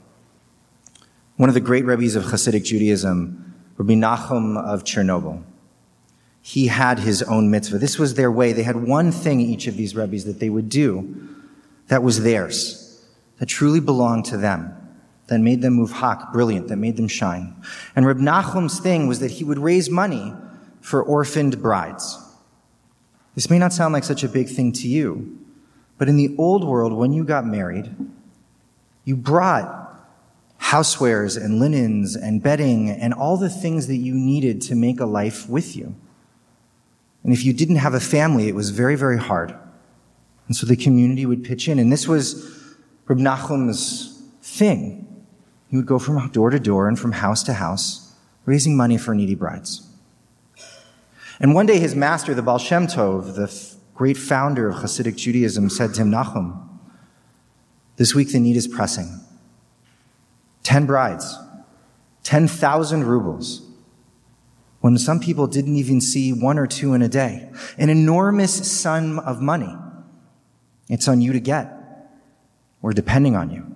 one of the great rabbis of Hasidic Judaism, Rabbi Nachum of Chernobyl, he had his own mitzvah. This was their way. They had one thing, each of these rebbes, that they would do that was theirs, that truly belonged to them, that made them muvhak, brilliant, that made them shine. And Reb Nachum's thing was that he would raise money for orphaned brides. This may not sound like such a big thing to you, but in the old world, when you got married, you brought housewares and linens and bedding and all the things that you needed to make a life with you. And if you didn't have a family, it was very, very hard. And so the community would pitch in. And this was Reb Nachum's thing. He would go from door to door and from house to house, raising money for needy brides. And one day his master, the Baal Shem Tov, the f- great founder of Hasidic Judaism, said to him, Nachum, this week the need is pressing. Ten brides, ten thousand rubles, when some people didn't even see one or two in a day. An enormous sum of money. It's on you to get. We're depending on you.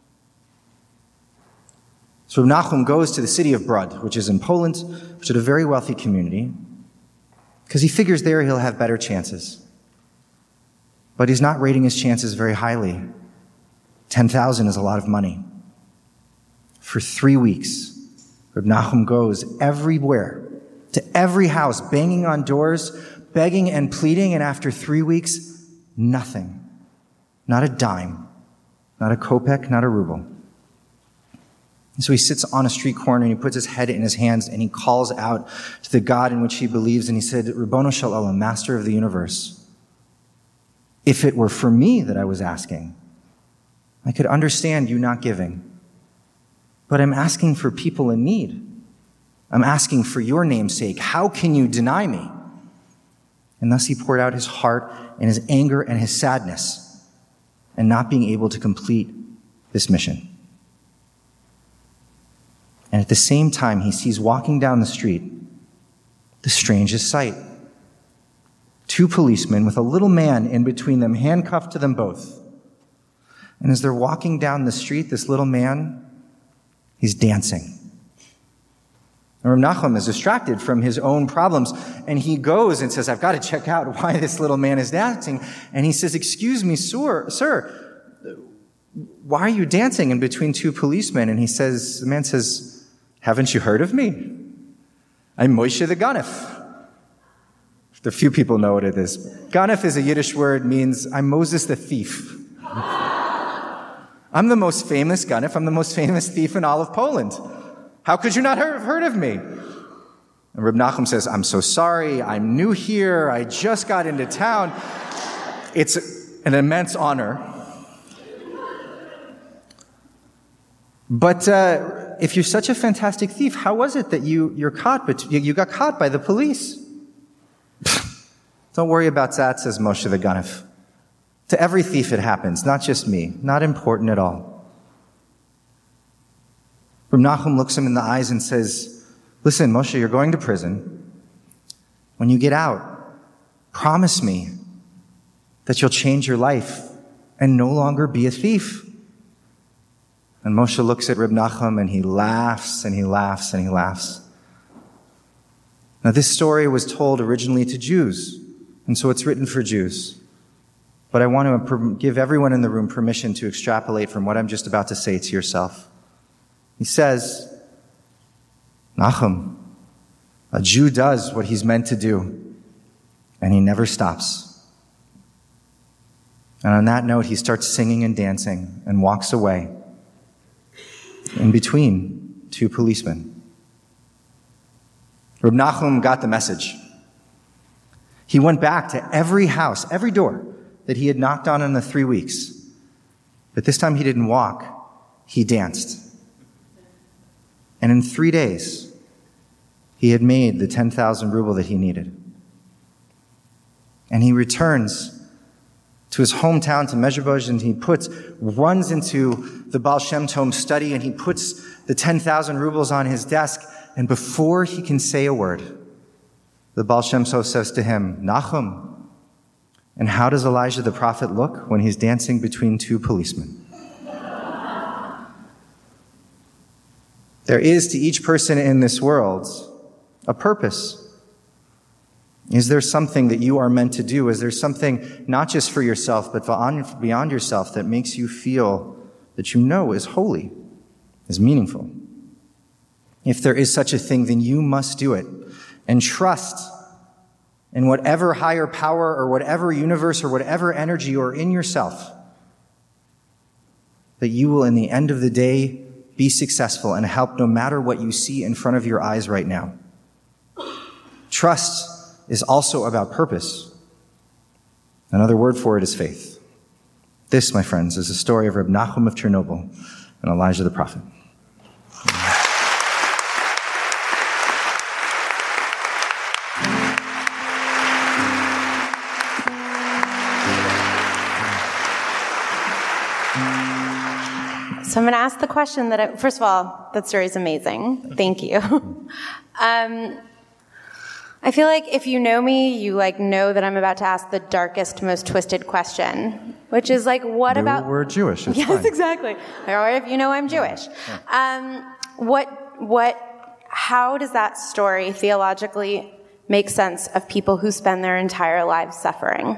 So Reb Nachum goes to the city of Brod, which is in Poland, which is a very wealthy community, because he figures there he'll have better chances. But he's not rating his chances very highly. ten thousand is a lot of money. For three weeks, Reb Nachum goes everywhere, to every house, banging on doors, begging and pleading, and after three weeks, nothing. Not a dime. Not a kopek, not a ruble. And so he sits on a street corner and he puts his head in his hands and he calls out to the God in which he believes, and he said, Ribbono Shel Olam, Master of the universe, if it were for me that I was asking, I could understand you not giving. But I'm asking for people in need. I'm asking for your name's sake. How can you deny me? And thus he poured out his heart and his anger and his sadness and not being able to complete this mission. And at the same time, he sees walking down the street the strangest sight. Two policemen with a little man in between them, handcuffed to them both. And as they're walking down the street, this little man, he's dancing. And Reb Nachum is distracted from his own problems, and he goes and says, I've got to check out why this little man is dancing. And he says, excuse me, sir, sir, why are you dancing in between two policemen? And he says, the man says, haven't you heard of me? I'm Moshe the Ganef. A few people know what it is. Ganef is a Yiddish word, means I'm Moses the thief. I'm the most famous Ganef. I'm the most famous thief in all of Poland. How could you not have heard of me? And Reb Nachum says, I'm so sorry. I'm new here. I just got into town. It's an immense honor. But uh, if you're such a fantastic thief, how was it that you, you're caught, but you, you got caught by the police? Don't worry about that, says Moshe the Ganef. To every thief it happens, not just me. Not important at all. Reb Nachum looks him in the eyes and says, listen, Moshe, you're going to prison. When you get out, promise me that you'll change your life and no longer be a thief. And Moshe looks at Reb Nachum and he laughs and he laughs and he laughs. Now this story was told originally to Jews, and so it's written for Jews. But I want to give everyone in the room permission to extrapolate from what I'm just about to say to yourself. He says, Nachum, a Jew does what he's meant to do, and he never stops. And on that note, he starts singing and dancing and walks away in between two policemen. Reb Nachum got the message. He went back to every house, every door that he had knocked on in the three weeks. But this time he didn't walk, he danced. And in three days, he had made the ten thousand ruble that he needed. And he returns to his hometown, to Mezhebozh, and he puts, runs into the Baal Shem Tov study, and he puts the ten thousand rubles on his desk, and before he can say a word, the Baal Shem Tov says to him, Nachum, and how does Elijah the prophet look when he's dancing between two policemen? There is to each person in this world a purpose. Is there something that you are meant to do? Is there something not just for yourself, but beyond yourself that makes you feel that you know is holy, is meaningful? If there is such a thing, then you must do it. And trust in whatever higher power or whatever universe or whatever energy or in yourself, that you will, in the end of the day, be successful and help no matter what you see in front of your eyes right now. Trust is also about purpose. Another word for it is faith. This, my friends, is the story of Reb Nachum of Chernobyl and Elijah the prophet. So I'm going to ask the question that, I, first of all, that story is amazing. Thank you. um, I feel like if you know me, you like know that I'm about to ask the darkest, most twisted question, which is like, what no, about? We're Jewish. It's yes, fine. Exactly. Or if you know I'm Jewish, um, what, what, how does that story theologically make sense of people who spend their entire lives suffering?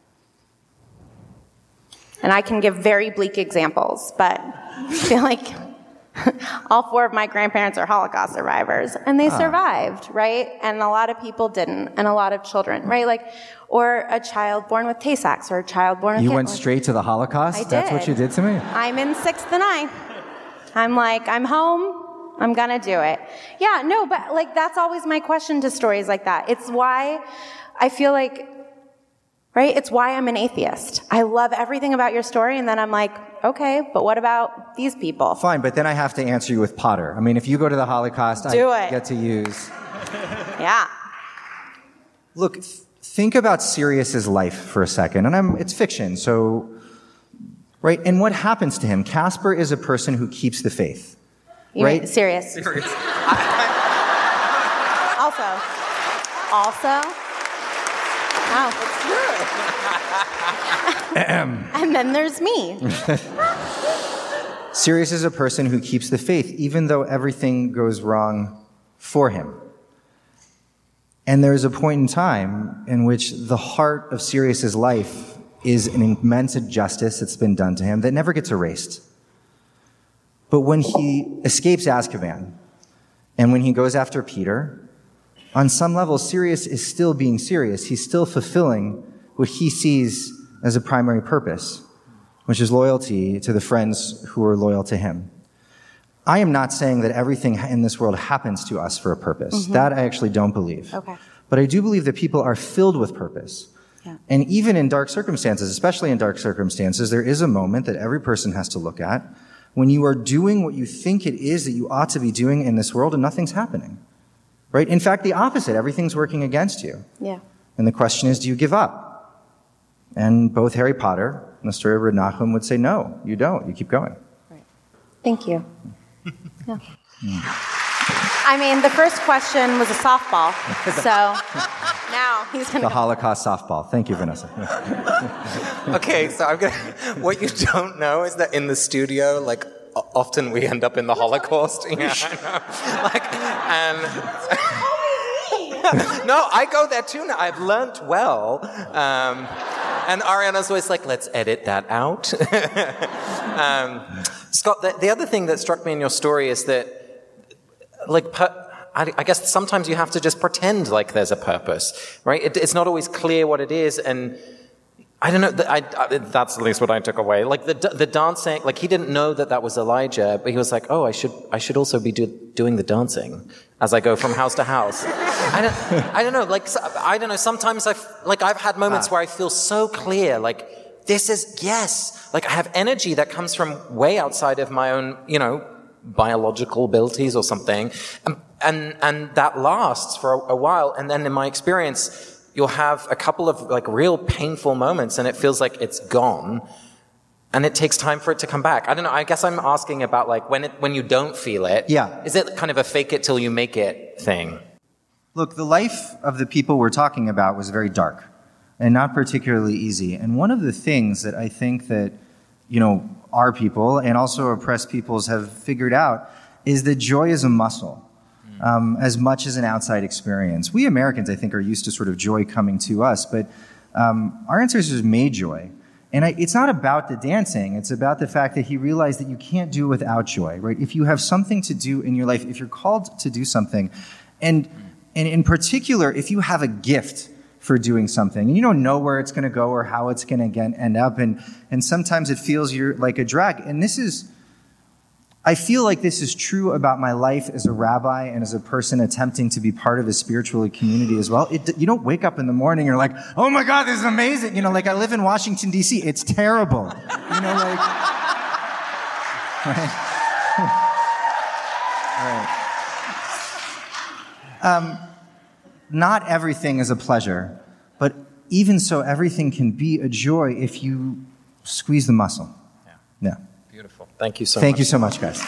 And I can give very bleak examples, but I feel like all four of my grandparents are Holocaust survivors, and they ah. survived, right? And a lot of people didn't, and a lot of children, right? Like, or a child born with Tay-Sachs, or a child born with... You Hitler. went straight to the Holocaust? I did. That's what you did to me? I'm in sixth and I. I'm like, I'm home, I'm gonna do it. Yeah, no, but like, that's always my question to stories like that. It's why I feel like, right? It's why I'm an atheist. I love everything about your story, and then I'm like, okay, but what about these people? Fine, but then I have to answer you with Potter. I mean, if you go to the Holocaust, Do I it. get to use... Yeah. Look, th- think about Sirius's life for a second, and I'm, it's fiction, so... Right, and what happens to him? Casper is a person who keeps the faith, You right? mean serious. Serious. Also. Also. Oh. And then there's me. Sirius is a person who keeps the faith, even though everything goes wrong for him. And there's a point in time in which the heart of Sirius's life is an immense injustice that's been done to him that never gets erased. But when he escapes Azkaban, and when he goes after Peter, on some level, Sirius is still being Sirius. He's still fulfilling what he sees as a primary purpose, which is loyalty to the friends who are loyal to him. I am not saying that everything in this world happens to us for a purpose. Mm-hmm. That I actually don't believe. Okay. But I do believe that people are filled with purpose. Yeah. And even in dark circumstances, especially in dark circumstances, there is a moment that every person has to look at when you are doing what you think it is that you ought to be doing in this world and nothing's happening. Right? In fact, the opposite. Everything's working against you. Yeah. And the question is, do you give up? And both Harry Potter and the story of Reb Nachum would say, no, you don't. You keep going. Right. Thank you. Yeah. I mean, the first question was a softball, so now he's going to... The Holocaust softball. Thank you, Vanessa. Okay, so I'm gonna... What you don't know is that in the studio, like, often we end up in the Holocaust. Yeah, I know. Like, and... No, I go there too now. I've learnt well. Um, and Ariana's always like, let's edit that out. um, Scott, the, the other thing that struck me in your story is that, like, per, I, I guess sometimes you have to just pretend like there's a purpose, right? It, it's not always clear what it is, and I don't know, the, I, I, that's at least what I took away. Like, the the dancing, like, he didn't know that that was Elijah, but he was like, oh, I should I should also be do, doing the dancing as I go from house to house. I don't, I don't know, like, I don't know, sometimes I've, like, I've had moments ah. where I feel so clear, like, this is, yes, like, I have energy that comes from way outside of my own, you know, biological abilities or something, and and, and that lasts for a, a while, and then in my experience, you'll have a couple of, like, real painful moments, and it feels like it's gone, and it takes time for it to come back. I don't know, I guess I'm asking about, like, when it, when you don't feel it, yeah. Is it kind of a fake it till you make it thing? Look, the life of the people we're talking about was very dark and not particularly easy. And one of the things that I think that, you know, our people and also oppressed peoples have figured out is that joy is a muscle. Mm. um, as much as an outside experience. We Americans, I think, are used to sort of joy coming to us, but um, our ancestors made joy. And I, it's not about the dancing. It's about the fact that he realized that you can't do it without joy, right? If you have something to do in your life, if you're called to do something, and, and in particular, if you have a gift for doing something, and you don't know where it's going to go or how it's going to end up, and, and sometimes it feels you're like a drag. And this is, I feel like this is true about my life as a rabbi and as a person attempting to be part of a spiritual community as well. It, you don't wake up in the morning and you're like, oh my God, this is amazing. You know, like I live in Washington, D C. It's terrible. You know, like, right? right. Um, not everything is a pleasure, but even so, everything can be a joy if you squeeze the muscle. Yeah. Yeah. Beautiful. Thank you so Thank much. you so much, guys.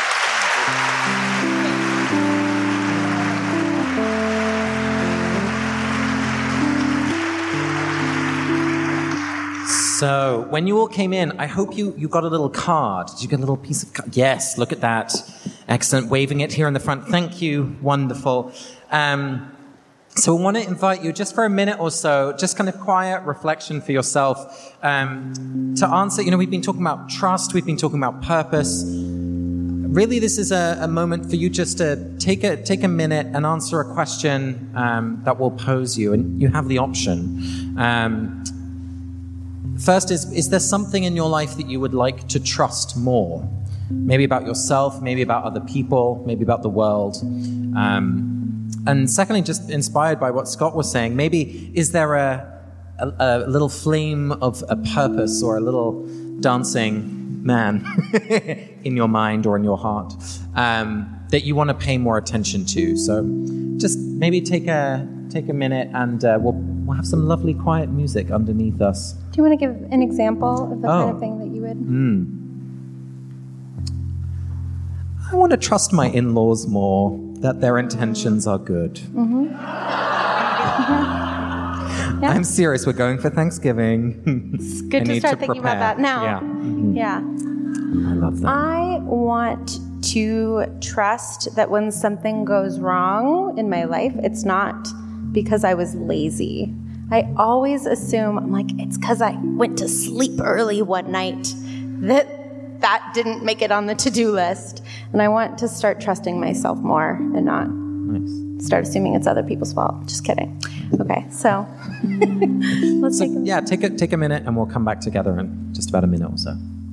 So, when you all came in, I hope you, you got a little card. Did you get a little piece of card? Yes, look at that. Excellent. Waving it here in the front. Thank you. Wonderful. Um, So I want to invite you just for a minute or so, just kind of quiet reflection for yourself, um, to answer. You know, we've been talking about trust, we've been talking about purpose. Really, this is a, a moment for you just to take a take a minute and answer a question um, that will pose you, and you have the option. Um, first is, is there something in your life that you would like to trust more? Maybe about yourself, maybe about other people, maybe about the world. Um, And secondly, just inspired by what Scott was saying, maybe is there a, a, a little flame of a purpose or a little dancing man in your mind or in your heart um, that you want to pay more attention to? So just maybe take a take a minute and uh, we'll, we'll have some lovely quiet music underneath us. Do you want to give an example of the oh. kind of thing that you would? Mm. I want to trust my in-laws more, that their intentions are good. Mm-hmm. mm-hmm. Yeah. I'm serious. We're going for Thanksgiving. It's good to start to thinking prepare. about that now. Yeah. Mm-hmm. Yeah. I love that. I want to trust that when something goes wrong in my life, it's not because I was lazy. I always assume, I'm like, it's because I went to sleep early one night that that didn't make it on the to-do list. And I want to start trusting myself more and not nice. start assuming it's other people's fault. Just kidding. Okay, so let's so, take a yeah, take a take a minute, and we'll come back together in just about a minute or so.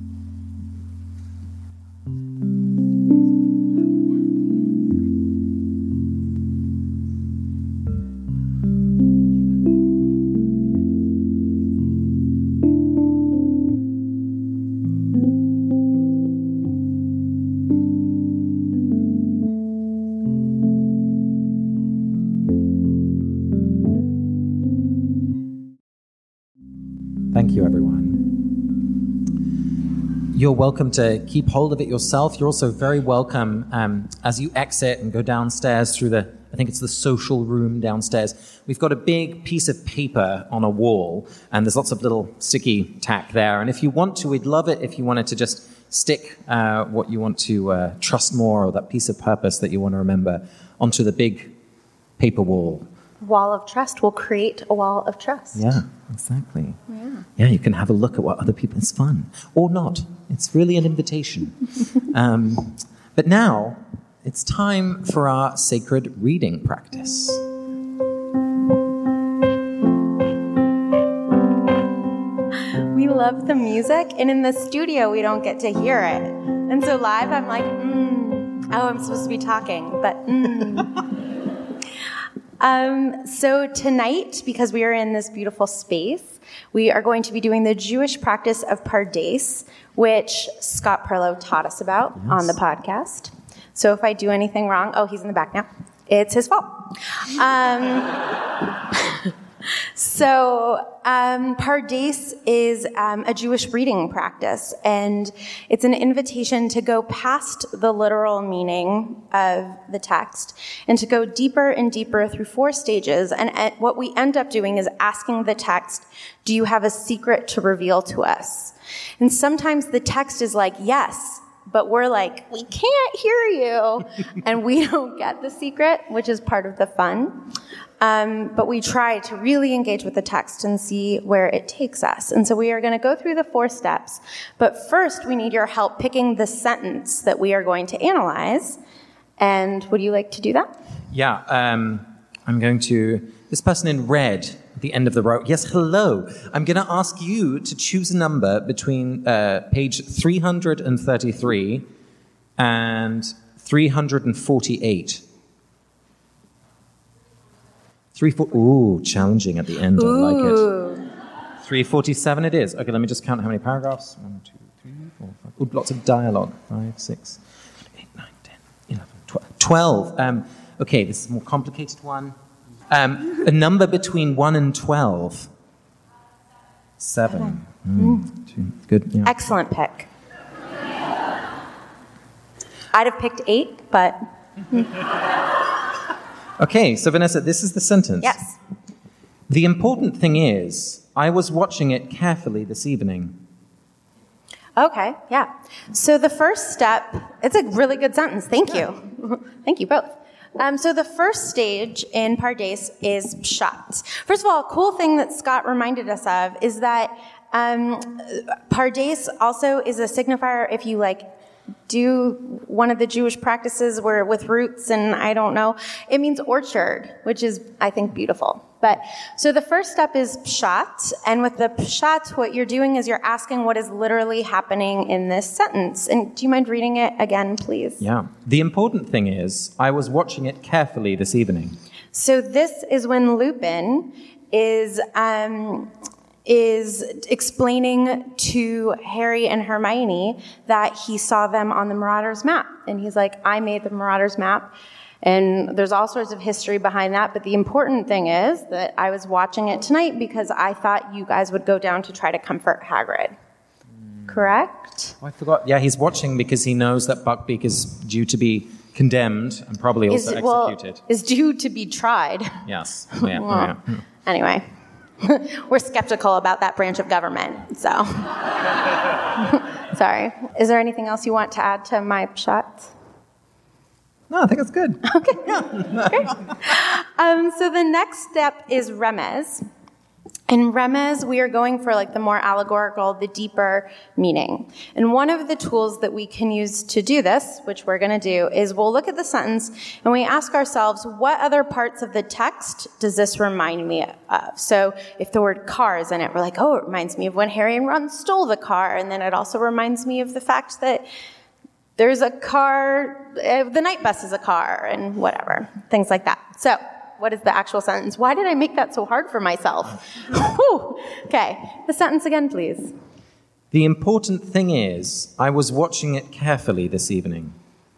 Thank you, everyone. You're welcome to keep hold of it yourself. You're also very welcome um, as you exit and go downstairs through the, I think it's the social room downstairs. We've got a big piece of paper on a wall, and there's lots of little sticky tack there. And if you want to, we'd love it if you wanted to just stick uh, what you want to uh, trust more, or that piece of purpose that you want to remember, onto the big paper wall. wall of trust. We'll create a wall of trust. Yeah, exactly. Yeah. Yeah, you can have a look at what other people, it's fun. Or not. It's really an invitation. um, but now, it's time for our sacred reading practice. We love the music, and in the studio, we don't get to hear it. And so live, I'm like, mm. Oh, I'm supposed to be talking, but mm. Um, so tonight, because we are in this beautiful space, we are going to be doing the Jewish practice of Pardes, which Scott Perlow taught us about yes. on the podcast. So if I do anything wrong, oh, he's in the back now. It's his fault. Um, so um, Pardes is um, a Jewish reading practice, and it's an invitation to go past the literal meaning of the text and to go deeper and deeper through four stages. And at, what we end up doing is asking the text, do you have a secret to reveal to us? And sometimes the text is like, yes, but we're like, we can't hear you. And we don't get the secret, which is part of the fun. Um, but we try to really engage with the text and see where it takes us. And so we are going to go through the four steps. But first, we need your help picking the sentence that we are going to analyze. And would you like to do that? Yeah, um, I'm going to... This person in red at the end of the row. Yes, hello. I'm going to ask you to choose a number between uh, page three hundred thirty-three and three hundred forty-eight. Three, four, ooh, challenging at the end. Ooh. I like it. three forty-seven it is. Okay, let me just count how many paragraphs. One, two, three, four, five. Ooh, lots of dialogue. Five, six, eight, nine, ten, eleven, twelve. Twelve. Um, okay, this is a more complicated one. Um, a number between one and twelve. Seven. Mm, two. Good. Yeah. Excellent pick. I'd have picked eight, but... Okay, so Vanessa, this is the sentence. Yes. The important thing is, I was watching it carefully this evening. Okay, yeah. So the first step, it's a really good sentence. Thank you. Thank you both. Um, so the first stage in Pardes is shots. First of all, a cool thing that Scott reminded us of is that um, Pardes also is a signifier if you like do one of the Jewish practices where with roots and I don't know, it means orchard, which is, I think, beautiful. But so the first step is pshat, and with the pshat, what you're doing is you're asking what is literally happening in this sentence. And do you mind reading it again, please? Yeah. The important thing is, I was watching it carefully this evening. So this is when Lupin is um, is explaining to Harry and Hermione that he saw them on the Marauders map. And he's like, I made the Marauders map. And there's all sorts of history behind that. But the important thing is that I was watching it tonight because I thought you guys would go down to try to comfort Hagrid. Mm. Correct? Oh, I forgot. Yeah, he's watching because he knows that Buckbeak is due to be condemned and probably also is, well, executed. Is due to be tried. Yes. Oh, yeah. Well, oh, yeah. Anyway. We're skeptical about that branch of government, so. Sorry. Is there anything else you want to add to my shots? No, I think it's good. Okay. Yeah. Great. Um, so the next step is remez. In remez, we are going for like the more allegorical, the deeper meaning. And one of the tools that we can use to do this, which we're going to do, is we'll look at the sentence and we ask ourselves, what other parts of the text does this remind me of? So if the word car is in it, we're like, oh, it reminds me of when Harry and Ron stole the car. And then it also reminds me of the fact that there's a car, uh, the night bus is a car, and whatever, things like that. So what is the actual sentence? Why did I make that so hard for myself? Whew. Okay, the sentence again, please. The important thing is, I was watching it carefully this evening.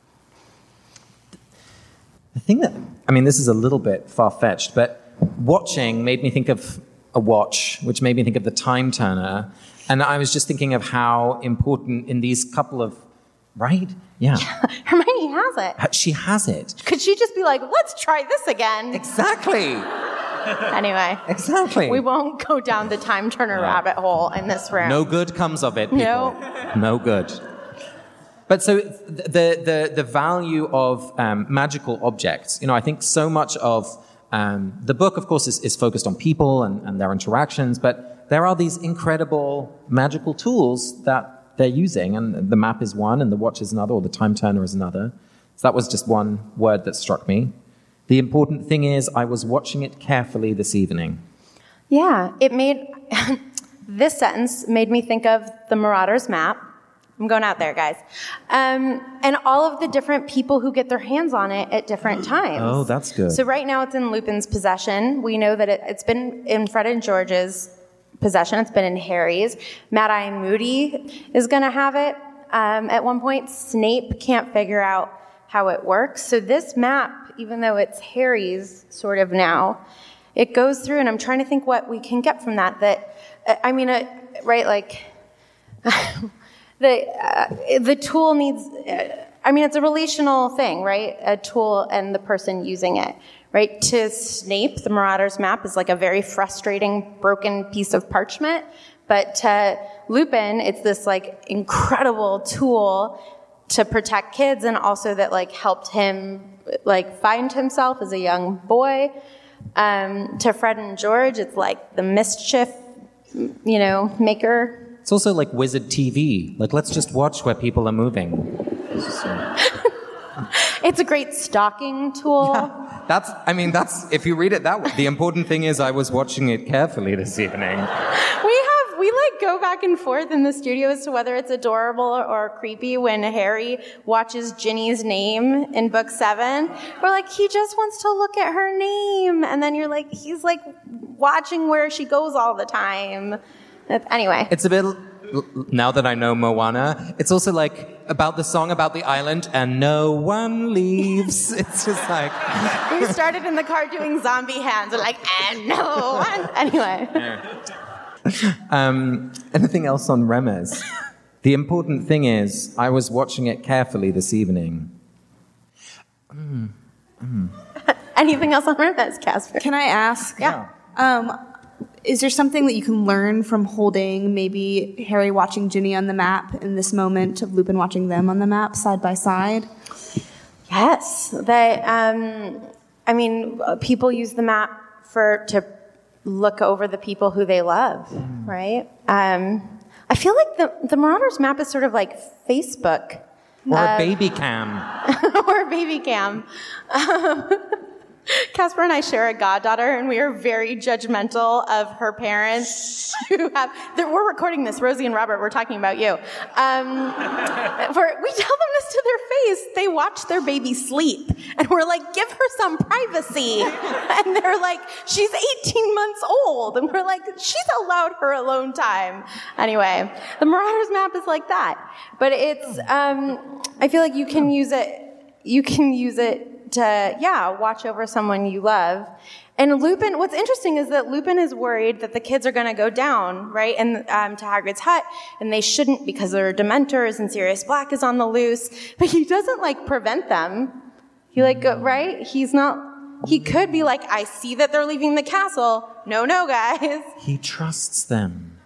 The thing that, I mean, this is a little bit far-fetched, but watching made me think of a watch, which made me think of the time turner. And I was just thinking of how important in these couple of Right? Yeah. Hermione has it. She has it. Could she just be like, let's try this again? Exactly. Anyway. Exactly. We won't go down the time turner no. rabbit hole in this room. No good comes of it, people. No. No good. But so the the the value of um, magical objects, you know, I think so much of um, the book, of course, is, is focused on people and, and their interactions, but there are these incredible magical tools that they're using, and the map is one, and the watch is another, or the time turner is another. So that was just one word that struck me. The important thing is, I was watching it carefully this evening. Yeah, it made, this sentence made me think of the Marauders map. I'm going out there, guys. Um, and all of the different people who get their hands on it at different times. Oh, that's good. So right now it's in Lupin's possession. We know that it, it's been in Fred and George's possession. It's been in Harry's. Mad-Eye Moody is going to have it. Um, at one point, Snape can't figure out how it works. So this map, even though it's Harry's sort of now, it goes through, and I'm trying to think what we can get from that. That, I mean, uh, right, like, the, uh, the tool needs, uh, I mean, it's a relational thing, right? A tool and the person using it. Right? To Snape, the Marauders map is like a very frustrating, broken piece of parchment. But to Lupin, it's this like incredible tool to protect kids, and also that like helped him like find himself as a young boy. Um, to Fred and George, it's like the mischief, you know, maker. It's also like Wizard T V. Like, let's just watch where people are moving. It's a great stalking tool. Yeah, that's, I mean, that's, if you read it that way. The important thing is I was watching it carefully this evening. We have, we like go back and forth in the studio as to whether it's adorable or creepy when Harry watches Ginny's name in book seven. We're like, he just wants to look at her name. And then you're like, he's like watching where she goes all the time. Anyway. It's a bit, now that I know Moana, it's also like about the song about the island and no one leaves. It's just like... We started in the car doing zombie hands. We're like, and no one. Anyway. Yeah. Um, anything else on Remez? The important thing is, I was watching it carefully this evening. Mm. Mm. Anything else on Remez, Casper? Can I ask? Yeah. Um, is there something that you can learn from holding maybe Harry watching Ginny on the map in this moment of Lupin watching them on the map side by side? Yes. That, um, I mean, people use the map for to look over the people who they love, mm. right? Um, I feel like the, the Marauders map is sort of like Facebook. Or uh, a baby cam. or a baby cam. Um, Casper and I share a goddaughter, and we are very judgmental of her parents who have... We're recording this, Rosie and Robert, we're talking about you. Um, we're, we tell them this to their face. They watch their baby sleep, and we're like, give her some privacy. And they're like, she's eighteen months old. And we're like, she's allowed her alone time. Anyway, the Marauders map is like that. But it's... Um, I feel like you can use it... You can use it to, yeah, watch over someone you love. And Lupin, what's interesting is that Lupin is worried that the kids are going to go down, right, and um, to Hagrid's hut, and they shouldn't because there are Dementors and Sirius Black is on the loose. But he doesn't, like, prevent them. He, like, go, right? He's not, he could be like, I see that they're leaving the castle. No, no, guys. He trusts them.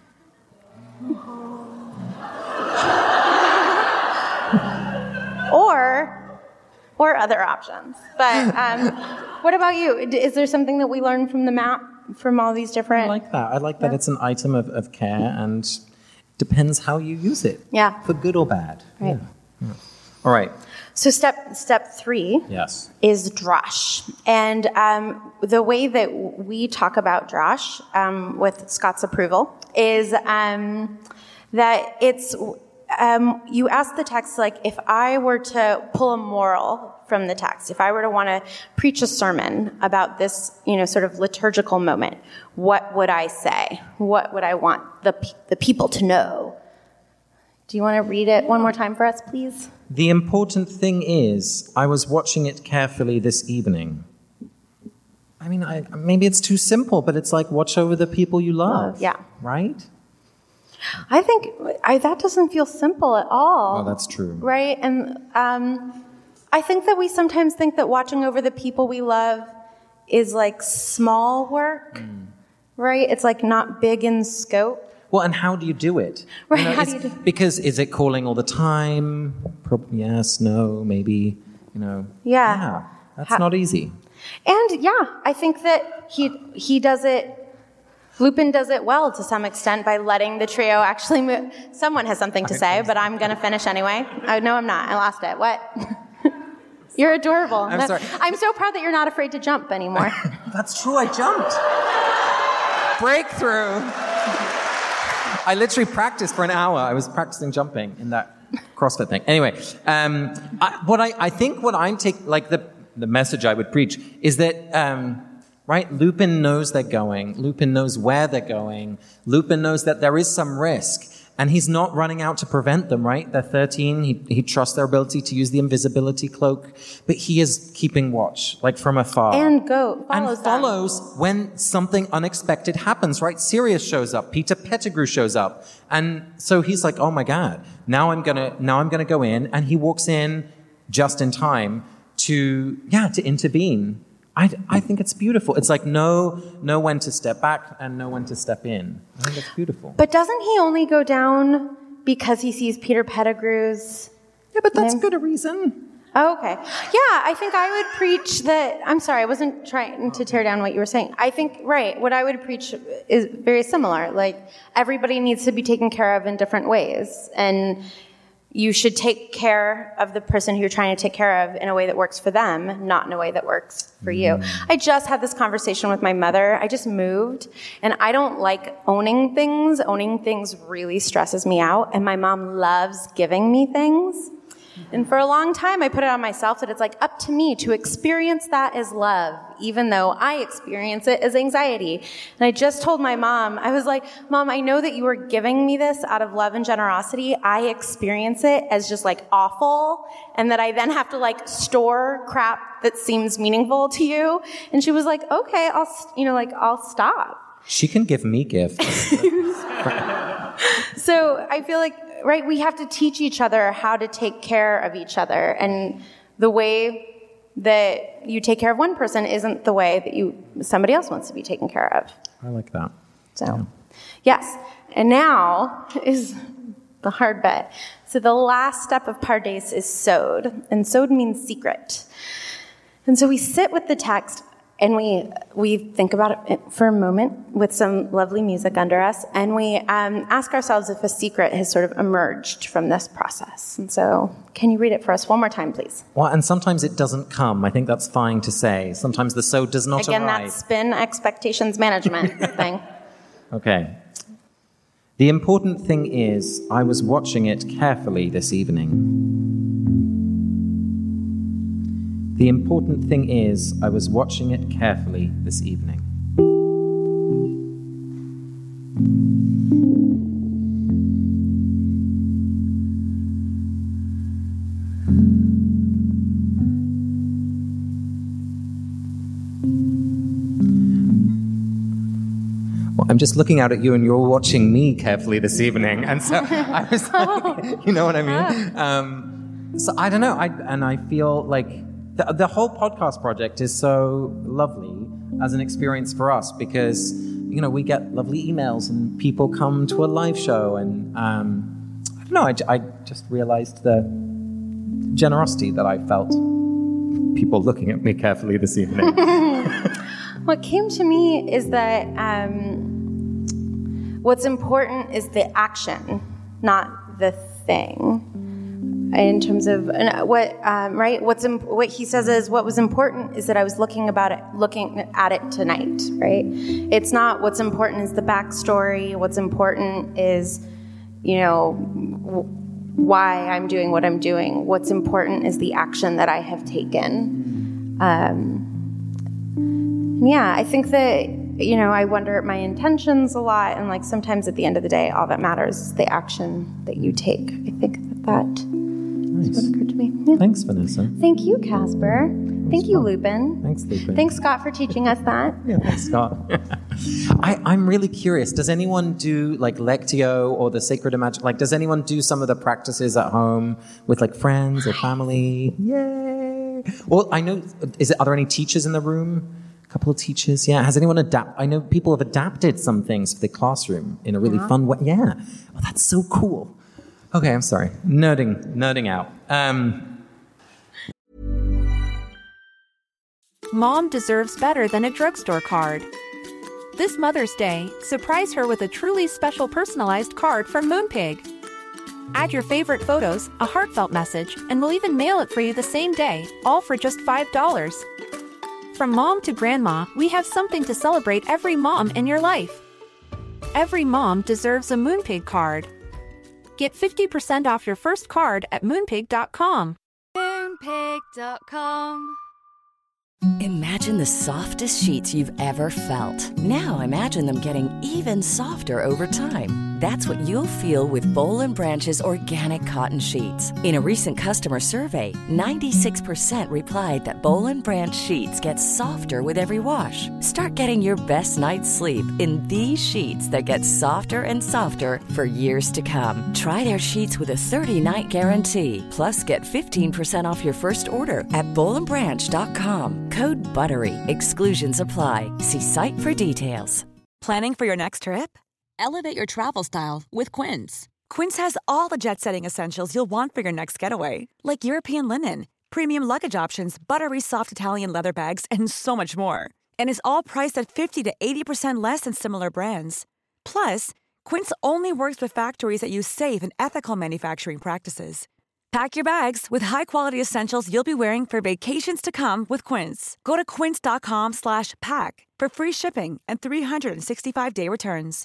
or... Or other options. But um, what about you? Is there something that we learned from the map, from all these different... I like that. I like that yeah. It's an item of, of care and depends how you use it. Yeah. For good or bad. Right. Yeah. Yeah. All right. So step step three yes. is Drosh. And um, the way that we talk about Drosh, um, with Scott's approval, is um, that it's... Um, you ask the text, like, if I were to pull a moral from the text, if I were to want to preach a sermon about this, you know, sort of liturgical moment, what would I say? What would I want the the people to know? Do you want to read it one more time for us, please? The important thing is, I was watching it carefully this evening. I mean, I, maybe it's too simple, but it's like, watch over the people you love. Oh, yeah. Right? I think I, that doesn't feel simple at all. Oh, that's true. Right? And um, I think that we sometimes think that watching over the people we love is like small work, mm. right? It's like not big in scope. Well, and how do you do it? Right, you know, how do you do it? Because is it calling all the time? Probably yes, no, maybe, you know. Yeah. Yeah, that's ha- not easy. And yeah, I think that he he does it... Lupin does it well to some extent by letting the trio actually move. Someone has something to say, but I'm going to finish anyway. Oh, no, I'm not. I lost it. What? You're adorable. I'm sorry. I'm so proud that you're not afraid to jump anymore. That's true. I jumped. Breakthrough. I literally practiced for an hour. I was practicing jumping in that CrossFit thing. Anyway, um, I, what I, I think what I'm taking, like the, the message I would preach is that... Um, Right? Lupin knows they're going. Lupin knows where they're going. Lupin knows that there is some risk. And he's not running out to prevent them, right? They're thirteen. He, he trusts their ability to use the invisibility cloak. But he is keeping watch, like from afar. And go, follows And follows them. When something unexpected happens, right? Sirius shows up. Peter Pettigrew shows up. And so he's like, oh my God, now I'm gonna, now I'm gonna go in. And he walks in just in time to, yeah, to intervene. I, I think it's beautiful. It's like know, know when to step back and know when to step in. I think it's beautiful. But doesn't he only go down because he sees Peter Pettigrew's Yeah, but that's good a reason. Oh, okay. Yeah, I think I would preach that. I'm sorry, I wasn't trying to tear down what you were saying. I think, right, what I would preach is very similar. Like, everybody needs to be taken care of in different ways. And you should take care of the person who you're trying to take care of in a way that works for them, not in a way that works for you. I just had this conversation with my mother. I just moved, and I don't like owning things. Owning things really stresses me out, and my mom loves giving me things. And for a long time, I put it on myself that it's like up to me to experience that as love, even though I experience it as anxiety. And I just told my mom, I was like, Mom, I know that you are giving me this out of love and generosity. I experience it as just like awful, and that I then have to like store crap that seems meaningful to you. And she was like, okay, I'll, you know, like I'll stop. She can give me gifts. So I feel like, right, we have to teach each other how to take care of each other. And the way that you take care of one person isn't the way that you somebody else wants to be taken care of. I like that. So, yeah. Yes. And now is the hard bit. So the last step of Pardes is sod. And sod means secret. And so we sit with the text and we we think about it for a moment with some lovely music under us, and we um, ask ourselves if a secret has sort of emerged from this process. And so, can you read it for us one more time, please? Well, and sometimes it doesn't come. I think that's fine to say. Sometimes the so does not Again, arrive. Again, that spin expectations management thing. Okay. The important thing is, I was watching it carefully this evening. The important thing is, I was watching it carefully this evening. Well, I'm just looking out at you and you're watching me carefully this evening. And so I was like, you know what I mean? Um, so I don't know. I, and I feel like The, the whole podcast project is so lovely as an experience for us because, you know, we get lovely emails and people come to a live show and, um, I don't know, I, I just realized the generosity that I felt people looking at me carefully this evening. What came to me is that um, what's important is the action, not the thing. In terms of what, um, right? What's imp- what he says is what was important is that I was looking about it, looking at it tonight, right? It's not what's important is the backstory. What's important is, you know, w- why I'm doing what I'm doing. What's important is the action that I have taken. Um, yeah, I think that, you know, I wonder at my intentions a lot, and like sometimes at the end of the day, all that matters is the action that you take. I think that that. Nice. That's what occurred to me. Yeah. Thanks, Vanessa. Thank you, Casper. Thank you, fun. Lupin. Thanks, Lupin. Thanks, Scott, for teaching us that. Yeah, thanks, Scott. I, I'm really curious. Does anyone do like Lectio or the Sacred Imagine? Like, does anyone do some of the practices at home with like friends or family? Yay! Well, I know. Is it? Are there any teachers in the room? A couple of teachers. Yeah. Has anyone adapt? I know people have adapted some things for the classroom in a really yeah. fun way. Yeah. Oh, that's so cool. Okay, I'm sorry. Nerding, nerding out. Um, Mom deserves better than a drugstore card. This Mother's Day, surprise her with a truly special personalized card from Moonpig. Add your favorite photos, a heartfelt message, and we'll even mail it for you the same day, all for just five dollars. From mom to grandma, we have something to celebrate every mom in your life. Every mom deserves a Moonpig card. Get fifty percent off your first card at moonpig dot com. moonpig dot com. Imagine the softest sheets you've ever felt. Now imagine them getting even softer over time. That's what you'll feel with Boll and Branch's organic cotton sheets. In a recent customer survey, ninety-six percent replied that Boll and Branch sheets get softer with every wash. Start getting your best night's sleep in these sheets that get softer and softer for years to come. Try their sheets with a thirty-night guarantee. Plus, get fifteen percent off your first order at boll and branch dot com. Code BUTTERY. Exclusions apply. See site for details. Planning for your next trip? Elevate your travel style with Quince. Quince has all the jet-setting essentials you'll want for your next getaway, like European linen, premium luggage options, buttery soft Italian leather bags, and so much more. And is all priced at fifty to eighty percent less than similar brands. Plus, Quince only works with factories that use safe and ethical manufacturing practices. Pack your bags with high-quality essentials you'll be wearing for vacations to come with Quince. Go to quince.com slash pack for free shipping and three sixty-five day returns.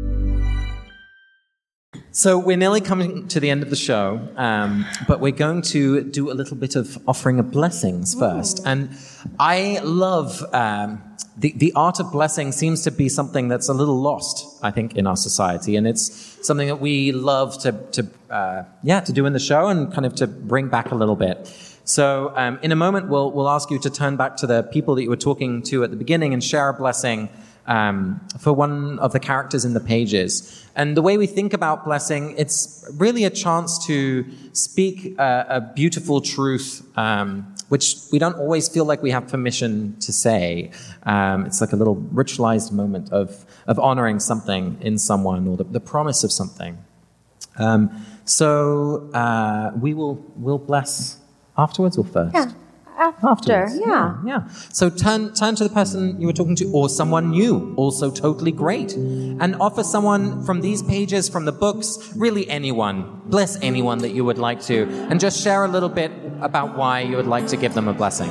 So we're nearly coming to the end of the show, um, but we're going to do a little bit of offering of blessings first. Ooh. And I love um, the, the art of blessing seems to be something that's a little lost, I think, in our society. And it's something that we love to, to uh, yeah, to do in the show and kind of to bring back a little bit. So um, in a moment, we'll, we'll ask you to turn back to the people that you were talking to at the beginning and share a blessing Um, for one of the characters in the pages. And the way we think about blessing, it's really a chance to speak uh, a beautiful truth, um, which we don't always feel like we have permission to say. Um, it's like a little ritualized moment of, of honoring something in someone or the, the promise of something. Um, so uh, we will we'll bless afterwards or first? Yeah. After, Afterwards. yeah. yeah. Yeah. So turn turn to the person you were talking to or someone new, also totally great. And offer someone from these pages, from the books, really anyone. Bless anyone that you would like to. And just share a little bit about why you would like to give them a blessing.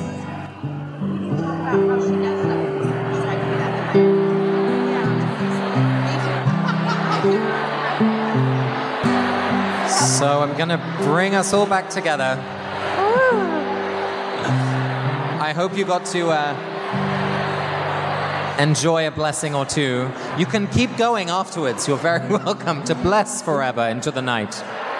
So I'm going to bring us all back together. I hope you got to uh, enjoy a blessing or two. You can keep going afterwards. You're very welcome to bless forever into the night.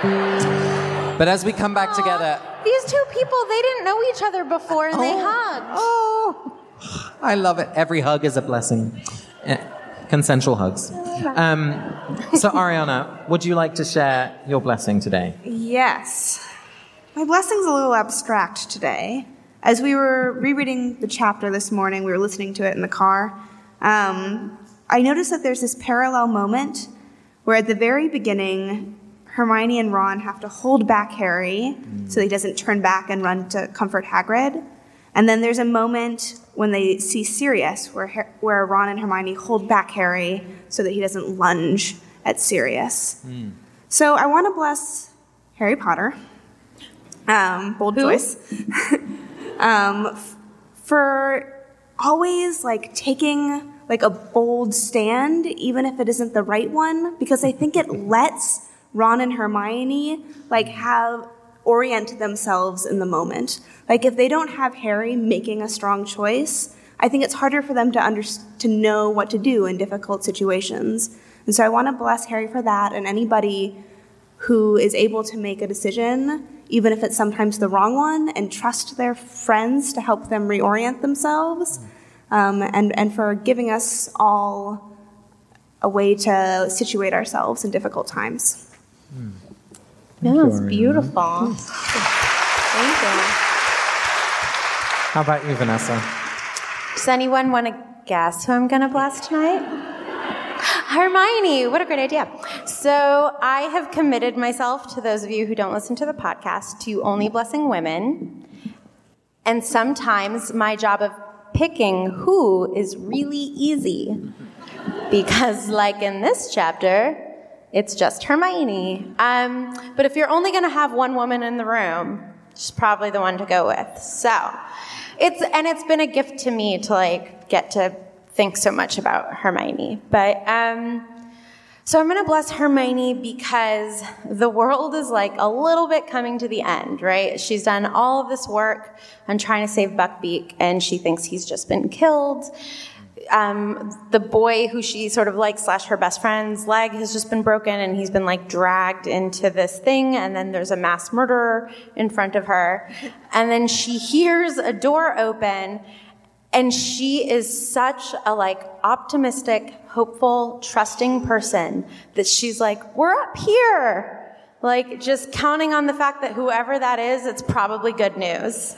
But as we come back Aww, together... These two people, they didn't know each other before and oh, they hugged. Oh, I love it. Every hug is a blessing. Eh, consensual hugs. Um, so Ariana, would you like to share your blessing today? Yes. My blessing's a little abstract today. As we were rereading the chapter this morning, we were listening to it in the car, um, I noticed that there's this parallel moment where at the very beginning, Hermione and Ron have to hold back Harry mm. so he doesn't turn back and run to comfort Hagrid. And then there's a moment when they see Sirius where, where Ron and Hermione hold back Harry so that he doesn't lunge at Sirius. Mm. So I want to bless Harry Potter. Um, bold Who? choice. Um, f- for always like taking like a bold stand, even if it isn't the right one, because I think it lets Ron and Hermione like have orient themselves in the moment. Like if they don't have Harry making a strong choice, I think it's harder for them to under- to know what to do in difficult situations. And so I want to bless Harry for that, and anybody who is able to make a decision, even if it's sometimes the wrong one, and trust their friends to help them reorient themselves, um, and, and for giving us all a way to situate ourselves in difficult times. Mm. Yeah, that's beautiful. Thank you. How about you, Vanessa? Does anyone want to guess who I'm going to bless tonight? Hermione, what a great idea. So I have committed myself, to those of you who don't listen to the podcast, to only blessing women. And sometimes my job of picking who is really easy. Because like in this chapter, it's just Hermione. Um, but if you're only going to have one woman in the room, she's probably the one to go with. So it's, and it's been a gift to me to like get to think so much about Hermione. But, um, so I'm going to bless Hermione because the world is like a little bit coming to the end, right? She's done all of this work on trying to save Buckbeak, and she thinks he's just been killed. Um, the boy who she sort of likes, slash her best friend's leg has just been broken, and he's been like dragged into this thing, and then there's a mass murderer in front of her. And then she hears a door open, and she is such a like optimistic, hopeful, trusting person that she's like, we're up here. Like just counting on the fact that whoever that is, it's probably good news.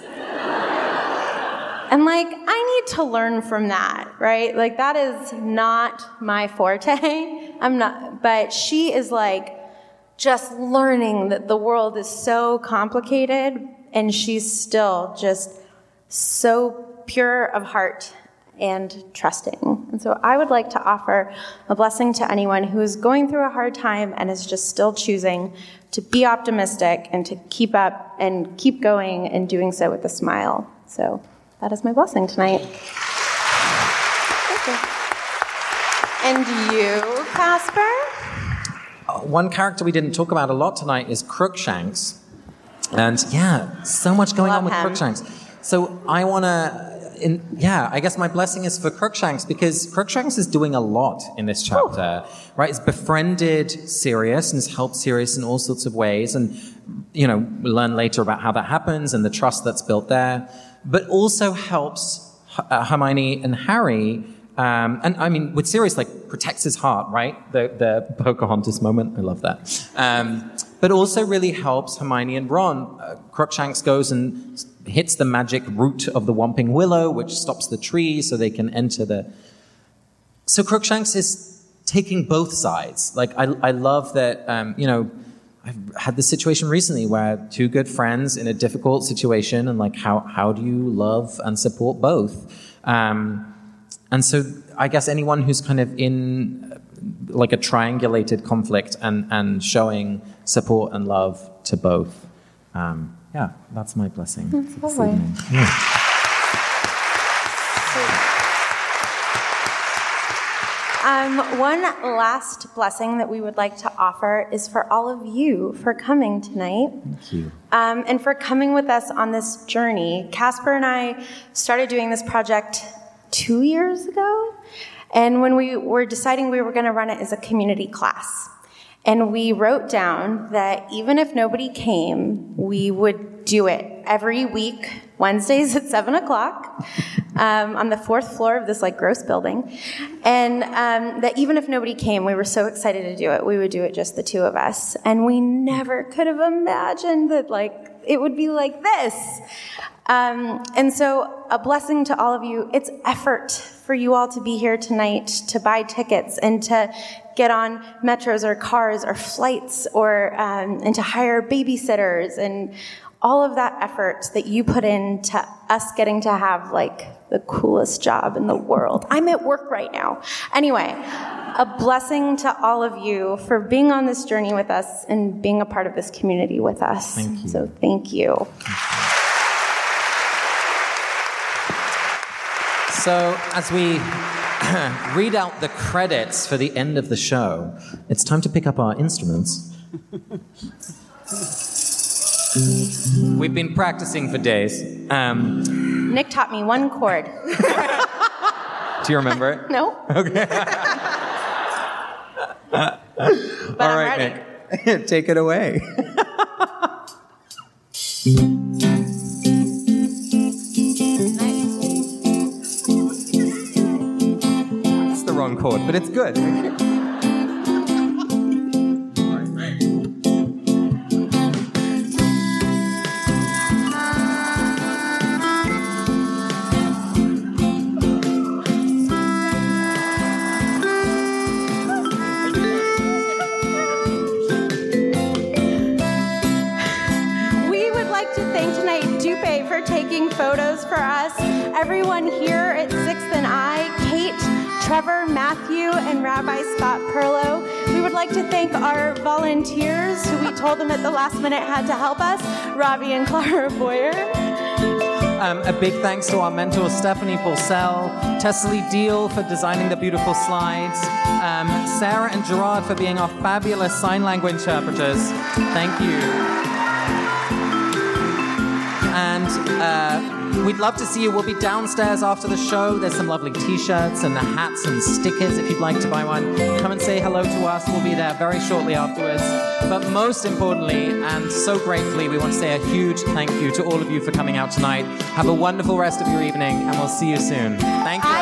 And like, I need to learn from that, right? Like that is not my forte. I'm not, but she is like just learning that the world is so complicated, and she's still just so pure of heart and trusting. And so I would like to offer a blessing to anyone who is going through a hard time and is just still choosing to be optimistic and to keep up and keep going and doing so with a smile. So that is my blessing tonight. Thank you. And you, Casper? Uh, one character we didn't talk about a lot tonight is Crookshanks. And yeah, so much going Love on with him. Crookshanks. So I want to... In, yeah, I guess my blessing is for Crookshanks, because Crookshanks is doing a lot in this chapter, Ooh. right? It's befriended Sirius and has helped Sirius in all sorts of ways, and, you know, we'll learn later about how that happens and the trust that's built there, but also helps uh, Hermione and Harry, um, and I mean, with Sirius, like, protects his heart, right? The, the Pocahontas moment, I love that. Um, but also really helps Hermione and Ron. Uh, Crookshanks goes and hits the magic root of the Whomping Willow, which stops the tree so they can enter the... So Crookshanks is taking both sides. Like, I, I love that, um, you know, I've had this situation recently where two good friends in a difficult situation, and like, how, how do you love and support both? Um, and so I guess anyone who's kind of in like a triangulated conflict and, and showing support and love to both, um, yeah, that's my blessing. That's lovely. Yeah. Um, one last blessing that we would like to offer is for all of you for coming tonight. Thank you. Um, and for coming with us on this journey. Casper and I started doing this project two years ago. And when we were deciding we were going to run it as a community class. And we wrote down that even if nobody came, we would do it every week, Wednesdays at seven o'clock, um, on the fourth floor of this like gross building. And um, that even if nobody came, we were so excited to do it, we would do it just the two of us. And we never could have imagined that like it would be like this. Um, and so a blessing to all of you. It's effort for you all to be here tonight, to buy tickets and to get on metros or cars or flights, or um, and to hire babysitters, and all of that effort that you put into us getting to have like the coolest job in the world. I'm at work right now. Anyway, a blessing to all of you for being on this journey with us and being a part of this community with us. Thank you. So thank you. So as we read out the credits for the end of the show, it's time to pick up our instruments. We've been practicing for days. Um, Nick taught me one chord. do you remember it? No. Okay. But All I'm right, ready. Nick. Take it away. It's the wrong chord, but it's good. Taking photos for us. Everyone here at sixth and I, Kate, Trevor, Matthew, and Rabbi Scott Perlow. We would like to thank our volunteers who we told them at the last minute had to help us, Robbie and Clara Boyer. Um, a big thanks to our mentor, Stephanie Purcell, Tessely Deal for designing the beautiful slides, um, Sarah and Gerard for being our fabulous sign language interpreters. Thank you. And uh, we'd love to see you. We'll be downstairs after the show. There's some lovely t-shirts and hats and stickers if you'd like to buy one. Come and say hello to us. We'll be there very shortly afterwards. But most importantly, and so gratefully, we want to say a huge thank you to all of you for coming out tonight. Have a wonderful rest of your evening, and we'll see you soon. Thank you.